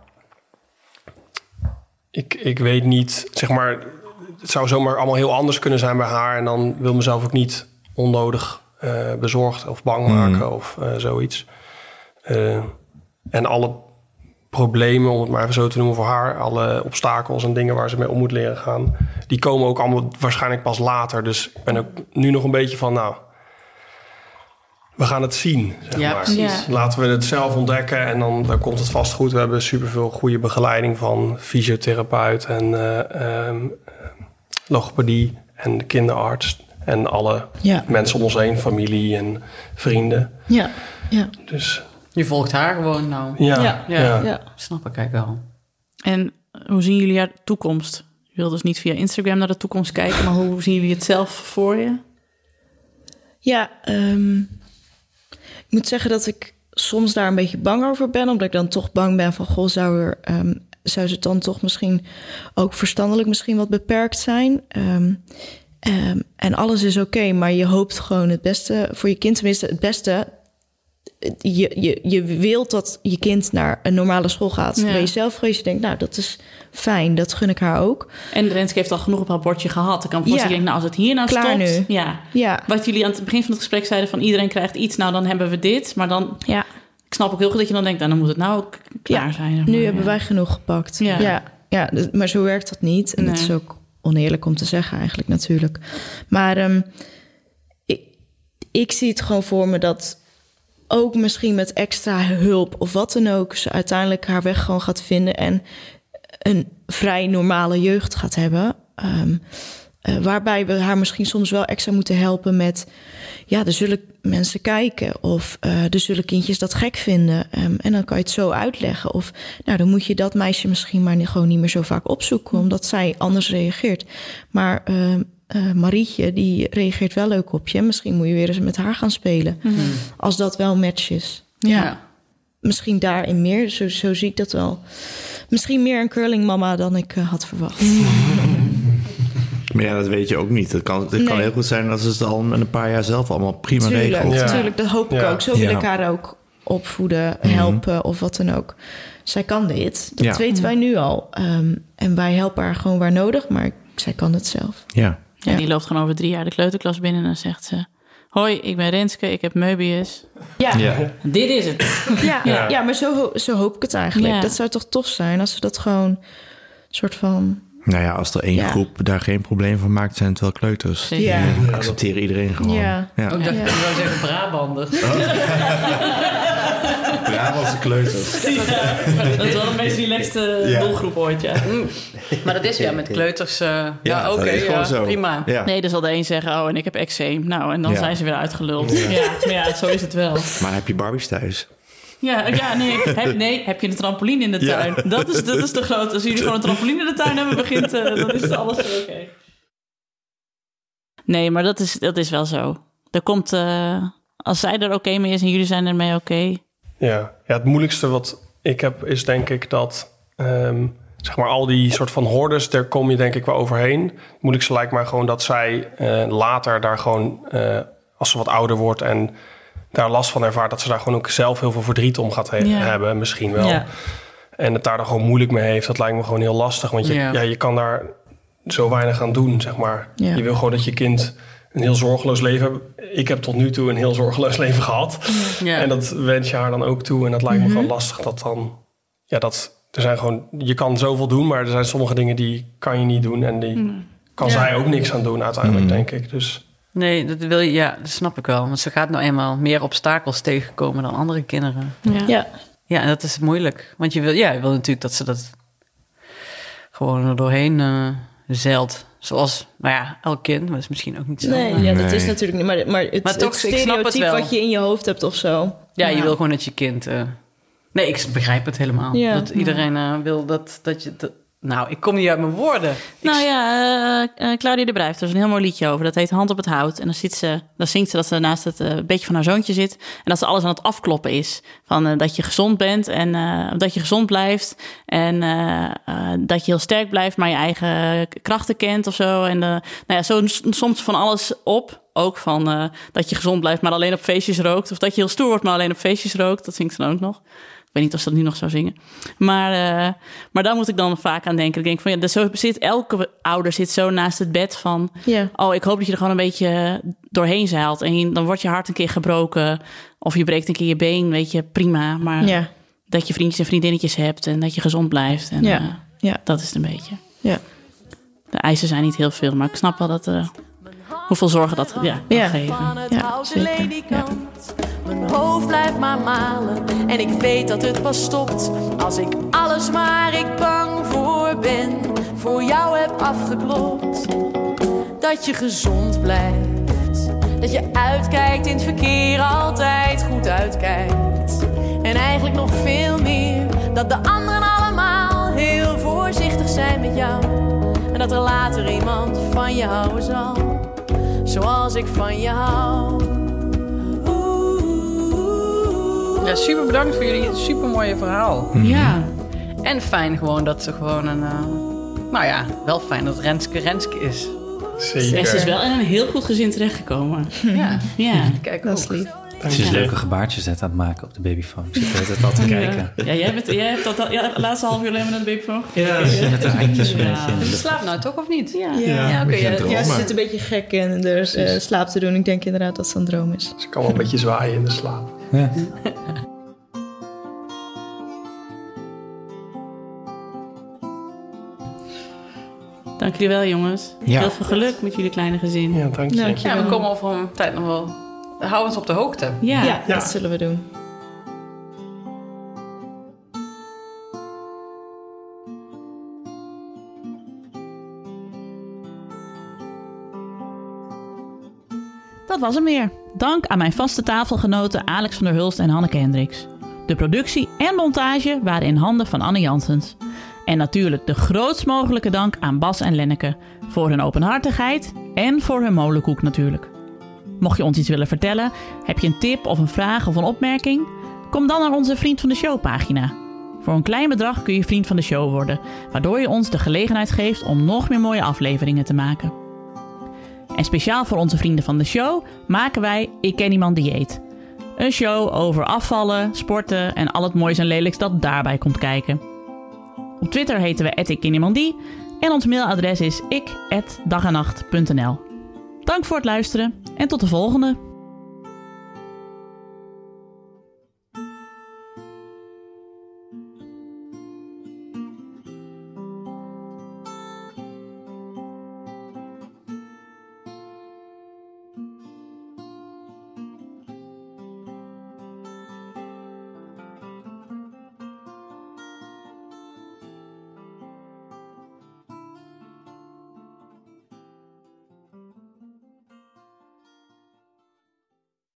H: ik, ik weet niet, zeg maar, het zou zomaar allemaal heel anders kunnen zijn bij haar. En dan wil mezelf ook niet onnodig uh, bezorgd of bang maken
C: Mhm.
H: of uh, zoiets. Uh, en alle problemen, om het maar even zo te noemen voor haar... alle obstakels en dingen waar ze mee om moet leren gaan... die komen ook allemaal waarschijnlijk pas later. Dus ik ben ook nu nog een beetje van... nou, we gaan het zien, zeg
D: Ja,
H: maar.
D: precies.
F: Ja.
H: Laten we het zelf ontdekken en dan, dan komt het vast goed. We hebben superveel goede begeleiding van fysiotherapeut... en uh, um, logopedie en de kinderarts... en alle
F: Ja.
H: mensen om ons heen, familie en vrienden.
F: Ja, ja.
H: Dus
D: Je volgt haar gewoon nou.
H: ja,
F: Ja.
H: ja.
D: Ja.
F: ja.
D: Snap ik eigenlijk wel.
B: En hoe zien jullie haar toekomst? Je wilt dus niet via Instagram naar de toekomst kijken, maar hoe zien jullie het zelf voor je?
F: Ja, um, ik moet zeggen dat ik soms daar een beetje bang over ben. Omdat ik dan toch bang ben van... goh, zou, er, um, zou ze dan toch misschien ook verstandelijk misschien wat beperkt zijn? Um, um, en alles is oké, okay, maar je hoopt gewoon het beste... voor je kind tenminste het beste... Je, je, je wilt dat je kind naar een normale school gaat.
B: Ja.
F: Ben je zelf geweest, je denkt, nou, dat is fijn. Dat gun ik haar ook.
B: En Renske heeft al genoeg op haar bordje gehad. Ik kan me voorstellen,
F: Ja.
B: nou, als het hier nou
F: Klaar
B: stopt...
F: nu.
B: Ja.
F: Ja,
B: Wat jullie aan het begin van het gesprek zeiden van... iedereen krijgt iets, nou dan hebben we dit. Maar dan,
F: ja.
B: ik snap ook heel goed dat je dan denkt... nou, dan moet het nou ook klaar
F: Ja,
B: zijn. zeg
F: nu
B: maar.
F: hebben
B: Ja.
F: wij genoeg gepakt.
B: Ja.
F: Ja, ja, dus- maar zo werkt dat niet. En
B: Nee.
F: dat is ook oneerlijk om te zeggen eigenlijk natuurlijk. Maar um, ik, ik zie het gewoon voor me dat... ook misschien met extra hulp of wat dan ook... ze uiteindelijk haar weg gewoon gaat vinden... en een vrij normale jeugd gaat hebben. Um, uh, waarbij we haar misschien soms wel extra moeten helpen met... ja, er zullen mensen kijken of uh, er zullen kindjes dat gek vinden. Um, en dan kan je het zo uitleggen. Of nou, dan moet je dat meisje misschien maar niet, gewoon niet meer zo vaak opzoeken... omdat zij anders reageert. Maar uh, uh, Marietje, die reageert wel leuk op je. Misschien moet je weer eens met haar gaan spelen.
B: Mm-hmm.
F: Als dat wel een match is.
B: Ja.
F: Ja. Misschien daarin meer, zo, zo zie ik dat wel. Misschien meer een curlingmama dan ik uh, had verwacht.
C: Maar ja, dat weet je ook niet. Het kan, het kan
F: Nee.
C: heel goed zijn dat ze het al met een paar jaar zelf allemaal prima
F: Tuurlijk,
C: regelt.
H: Ja.
F: tuurlijk, dat hoop ik
H: Ja.
F: ook. Zo wil
C: Ja.
F: ik haar ook opvoeden,
C: Mhm.
F: helpen of wat dan ook. Zij kan dit, dat
C: Ja.
F: weten wij nu al. Um, en wij helpen haar gewoon waar nodig, maar zij kan het zelf.
C: Ja.
B: Ja,
F: Ja.
B: die loopt gewoon over drie jaar de kleuterklas binnen... en dan zegt ze... hoi, ik ben Renske, ik heb Möbius.
F: Ja, ja.
E: Ja.
B: Dit is het.
F: ja,
H: Ja.
F: maar zo, ho- zo hoop ik het eigenlijk.
B: Ja.
F: Dat zou toch tof zijn als ze dat gewoon soort van...
C: Nou ja, als er één
F: Ja.
C: groep daar geen probleem van maakt, zijn het wel kleuters.
B: Zeker.
F: Ja.
C: Die accepteren iedereen gewoon.
F: Ja.
C: Ja.
D: Ook dat
F: Ja.
D: ik zou zeggen Brabander.
C: Brabantse kleuters.
B: Dat is wel de meest relaxte
C: Ja.
B: doelgroep ooit, ja.
D: Maar dat is ja met kleuters. Uh, ja,
C: Ja,
D: oké,
C: dat is gewoon
D: ja,
C: zo.
D: prima.
C: Ja.
B: Nee, dan zal de een zeggen, oh, en ik heb eczeem. Nou, en dan
C: Ja.
B: zijn ze weer uitgeluld. Ja, maar ja, zo is het wel.
C: Maar heb je Barbies thuis?
B: Ja, ja nee, heb, nee, heb je een trampoline in de tuin? Ja. Dat, is, dat is de grote. Als jullie gewoon een trampoline in de tuin hebben, begint, uh, dan is alles oké. Okay. Nee, maar dat is, dat is wel zo. Er komt, uh, als zij er oké okay mee is en jullie zijn ermee oké. Okay.
H: Ja. ja, het moeilijkste wat ik heb is denk ik dat... Um, zeg maar al die soort van hordes, daar kom je denk ik wel overheen. Het moeilijkste lijkt mij gewoon dat zij uh, later daar gewoon... Uh, als ze wat ouder wordt en daar last van ervaart... dat ze daar gewoon ook zelf heel veel verdriet om gaat he- ja. hebben, misschien wel. Ja. En het daar dan gewoon moeilijk mee heeft, dat lijkt me gewoon heel lastig. Want je, ja. Ja, je kan daar zo weinig aan doen, zeg maar. Ja. Je wil gewoon dat je kind een heel zorgeloos leven heeft. Ik heb tot nu toe een heel zorgeloos leven gehad. Ja. En dat wens je haar dan ook toe. En dat lijkt me mm-hmm. gewoon lastig dat dan... Ja, dat... Er zijn gewoon, je kan zoveel doen, maar er zijn sommige dingen die kan je niet doen. En die mm. kan ja. zij ook niks aan doen uiteindelijk, mm. denk ik. Dus...
D: Nee, dat wil je, ja, dat snap ik wel. Want ze gaat nou eenmaal meer obstakels tegenkomen dan andere kinderen.
F: Ja, ja.
D: ja en dat is moeilijk. Want je wil, ja, je wil natuurlijk dat ze dat gewoon er doorheen uh, zeilt. Zoals, nou ja, elk kind, maar dat is misschien ook niet zo.
F: Nee, ja, dat nee. is natuurlijk niet. Maar, maar het,
D: maar toch,
F: het stereotype wat je in je hoofd hebt of zo.
D: Ja, je ja. wil gewoon dat je kind... Uh, nee, ik begrijp het helemaal. Ja. Dat iedereen uh, wil dat, dat je... Dat, nou, ik kom niet uit mijn woorden.
B: Nou ik... ja, uh, uh, Claudia de Brij heeft er een heel mooi liedje over. Dat heet Hand op het Hout. En dan, zit ze, dan zingt ze dat ze naast het uh, beetje van haar zoontje zit. En dat ze alles aan het afkloppen is. Van uh, dat je gezond bent en uh, dat je gezond blijft. En uh, uh, dat je heel sterk blijft, maar je eigen krachten kent of zo. En uh, nou ja, zo soms van alles op. Ook van uh, dat je gezond blijft, maar alleen op feestjes rookt. Of dat je heel stoer wordt, maar alleen op feestjes rookt. Dat zingt ze dan ook nog. Ik weet niet of ze dat nu nog zou zingen. Maar, uh, maar daar moet ik dan vaak aan denken. Ik denk van ja, zo zit, elke ouder zit zo naast het bed van... Yeah. Oh, ik hoop dat je er gewoon een beetje doorheen zeilt. En je, dan wordt je hart een keer gebroken. Of je breekt een keer je been, weet je, prima. Maar yeah. dat je vriendjes en vriendinnetjes hebt en dat je gezond blijft. En yeah. uh, yeah. dat is het een beetje.
F: Yeah.
B: De eisen zijn niet heel veel, maar ik snap wel dat... Uh, hoeveel zorgen dat ja, kan yeah. geven.
K: Ja, zeker. Ja. Mijn hoofd blijft maar malen en ik weet dat het pas stopt als ik alles waar ik bang voor ben voor jou heb afgeklopt. Dat je gezond blijft, dat je uitkijkt in het verkeer, altijd goed uitkijkt. En eigenlijk nog veel meer, dat de anderen allemaal heel voorzichtig zijn met jou. En dat er later iemand van je houden zal, zoals ik van je hou.
D: Ja, super bedankt voor jullie super mooie verhaal.
B: Mm-hmm. Ja.
D: En fijn gewoon dat ze gewoon een... Uh, nou ja, wel fijn dat Renske Renske is.
H: Zeker.
B: En ze is wel in een heel goed gezin terechtgekomen.
D: Ja.
B: Ja.
D: Kijk,
F: dat is lief.
J: Ze is leuke gebaartjes aan het maken op de babyfoon. Ik zit het al te kijken.
B: Ja, jij, bent, jij hebt dat al, ja, laatste half uur alleen maar naar de babyfoon.
J: Ja, ze met de handjes een ja. beetje.
D: Ze slaapt nou toch of niet?
F: Ja, ja. ja, okay, ja, ja ze zit een beetje gek in de uh, slaap te doen. Ik denk inderdaad dat het een droom is.
H: Ze kan wel een beetje zwaaien in de slaap.
J: Ja.
B: Dank jullie wel, jongens. Ja. Heel veel geluk met jullie kleine gezin.
H: Ja, dank je. Dank je.
D: Ja, we komen over een tijd nog wel. Hou ons op de hoogte.
F: Ja, ja, ja. Dat zullen we doen.
G: Dat was hem weer. Dank aan mijn vaste tafelgenoten Alex van der Hulst en Hanneke Hendricks. De productie en montage waren in handen van Anne Janssens. En natuurlijk de grootst mogelijke dank aan Bas en Lenneke voor hun openhartigheid en voor hun molenkoek natuurlijk. Mocht je ons iets willen vertellen, heb je een tip of een vraag of een opmerking? Kom dan naar onze Vriend van de Show pagina. Voor een klein bedrag kun je Vriend van de Show worden, waardoor je ons de gelegenheid geeft om nog meer mooie afleveringen te maken. En speciaal voor onze vrienden van de show maken wij Ik Ken Iemand Dieet. Een show over afvallen, sporten en al het moois en lelijks dat daarbij komt kijken. Op Twitter heten we at Ik Ken Iemand Die en ons mailadres is ik at dag en nacht punt n l. Dank voor het luisteren en tot de volgende!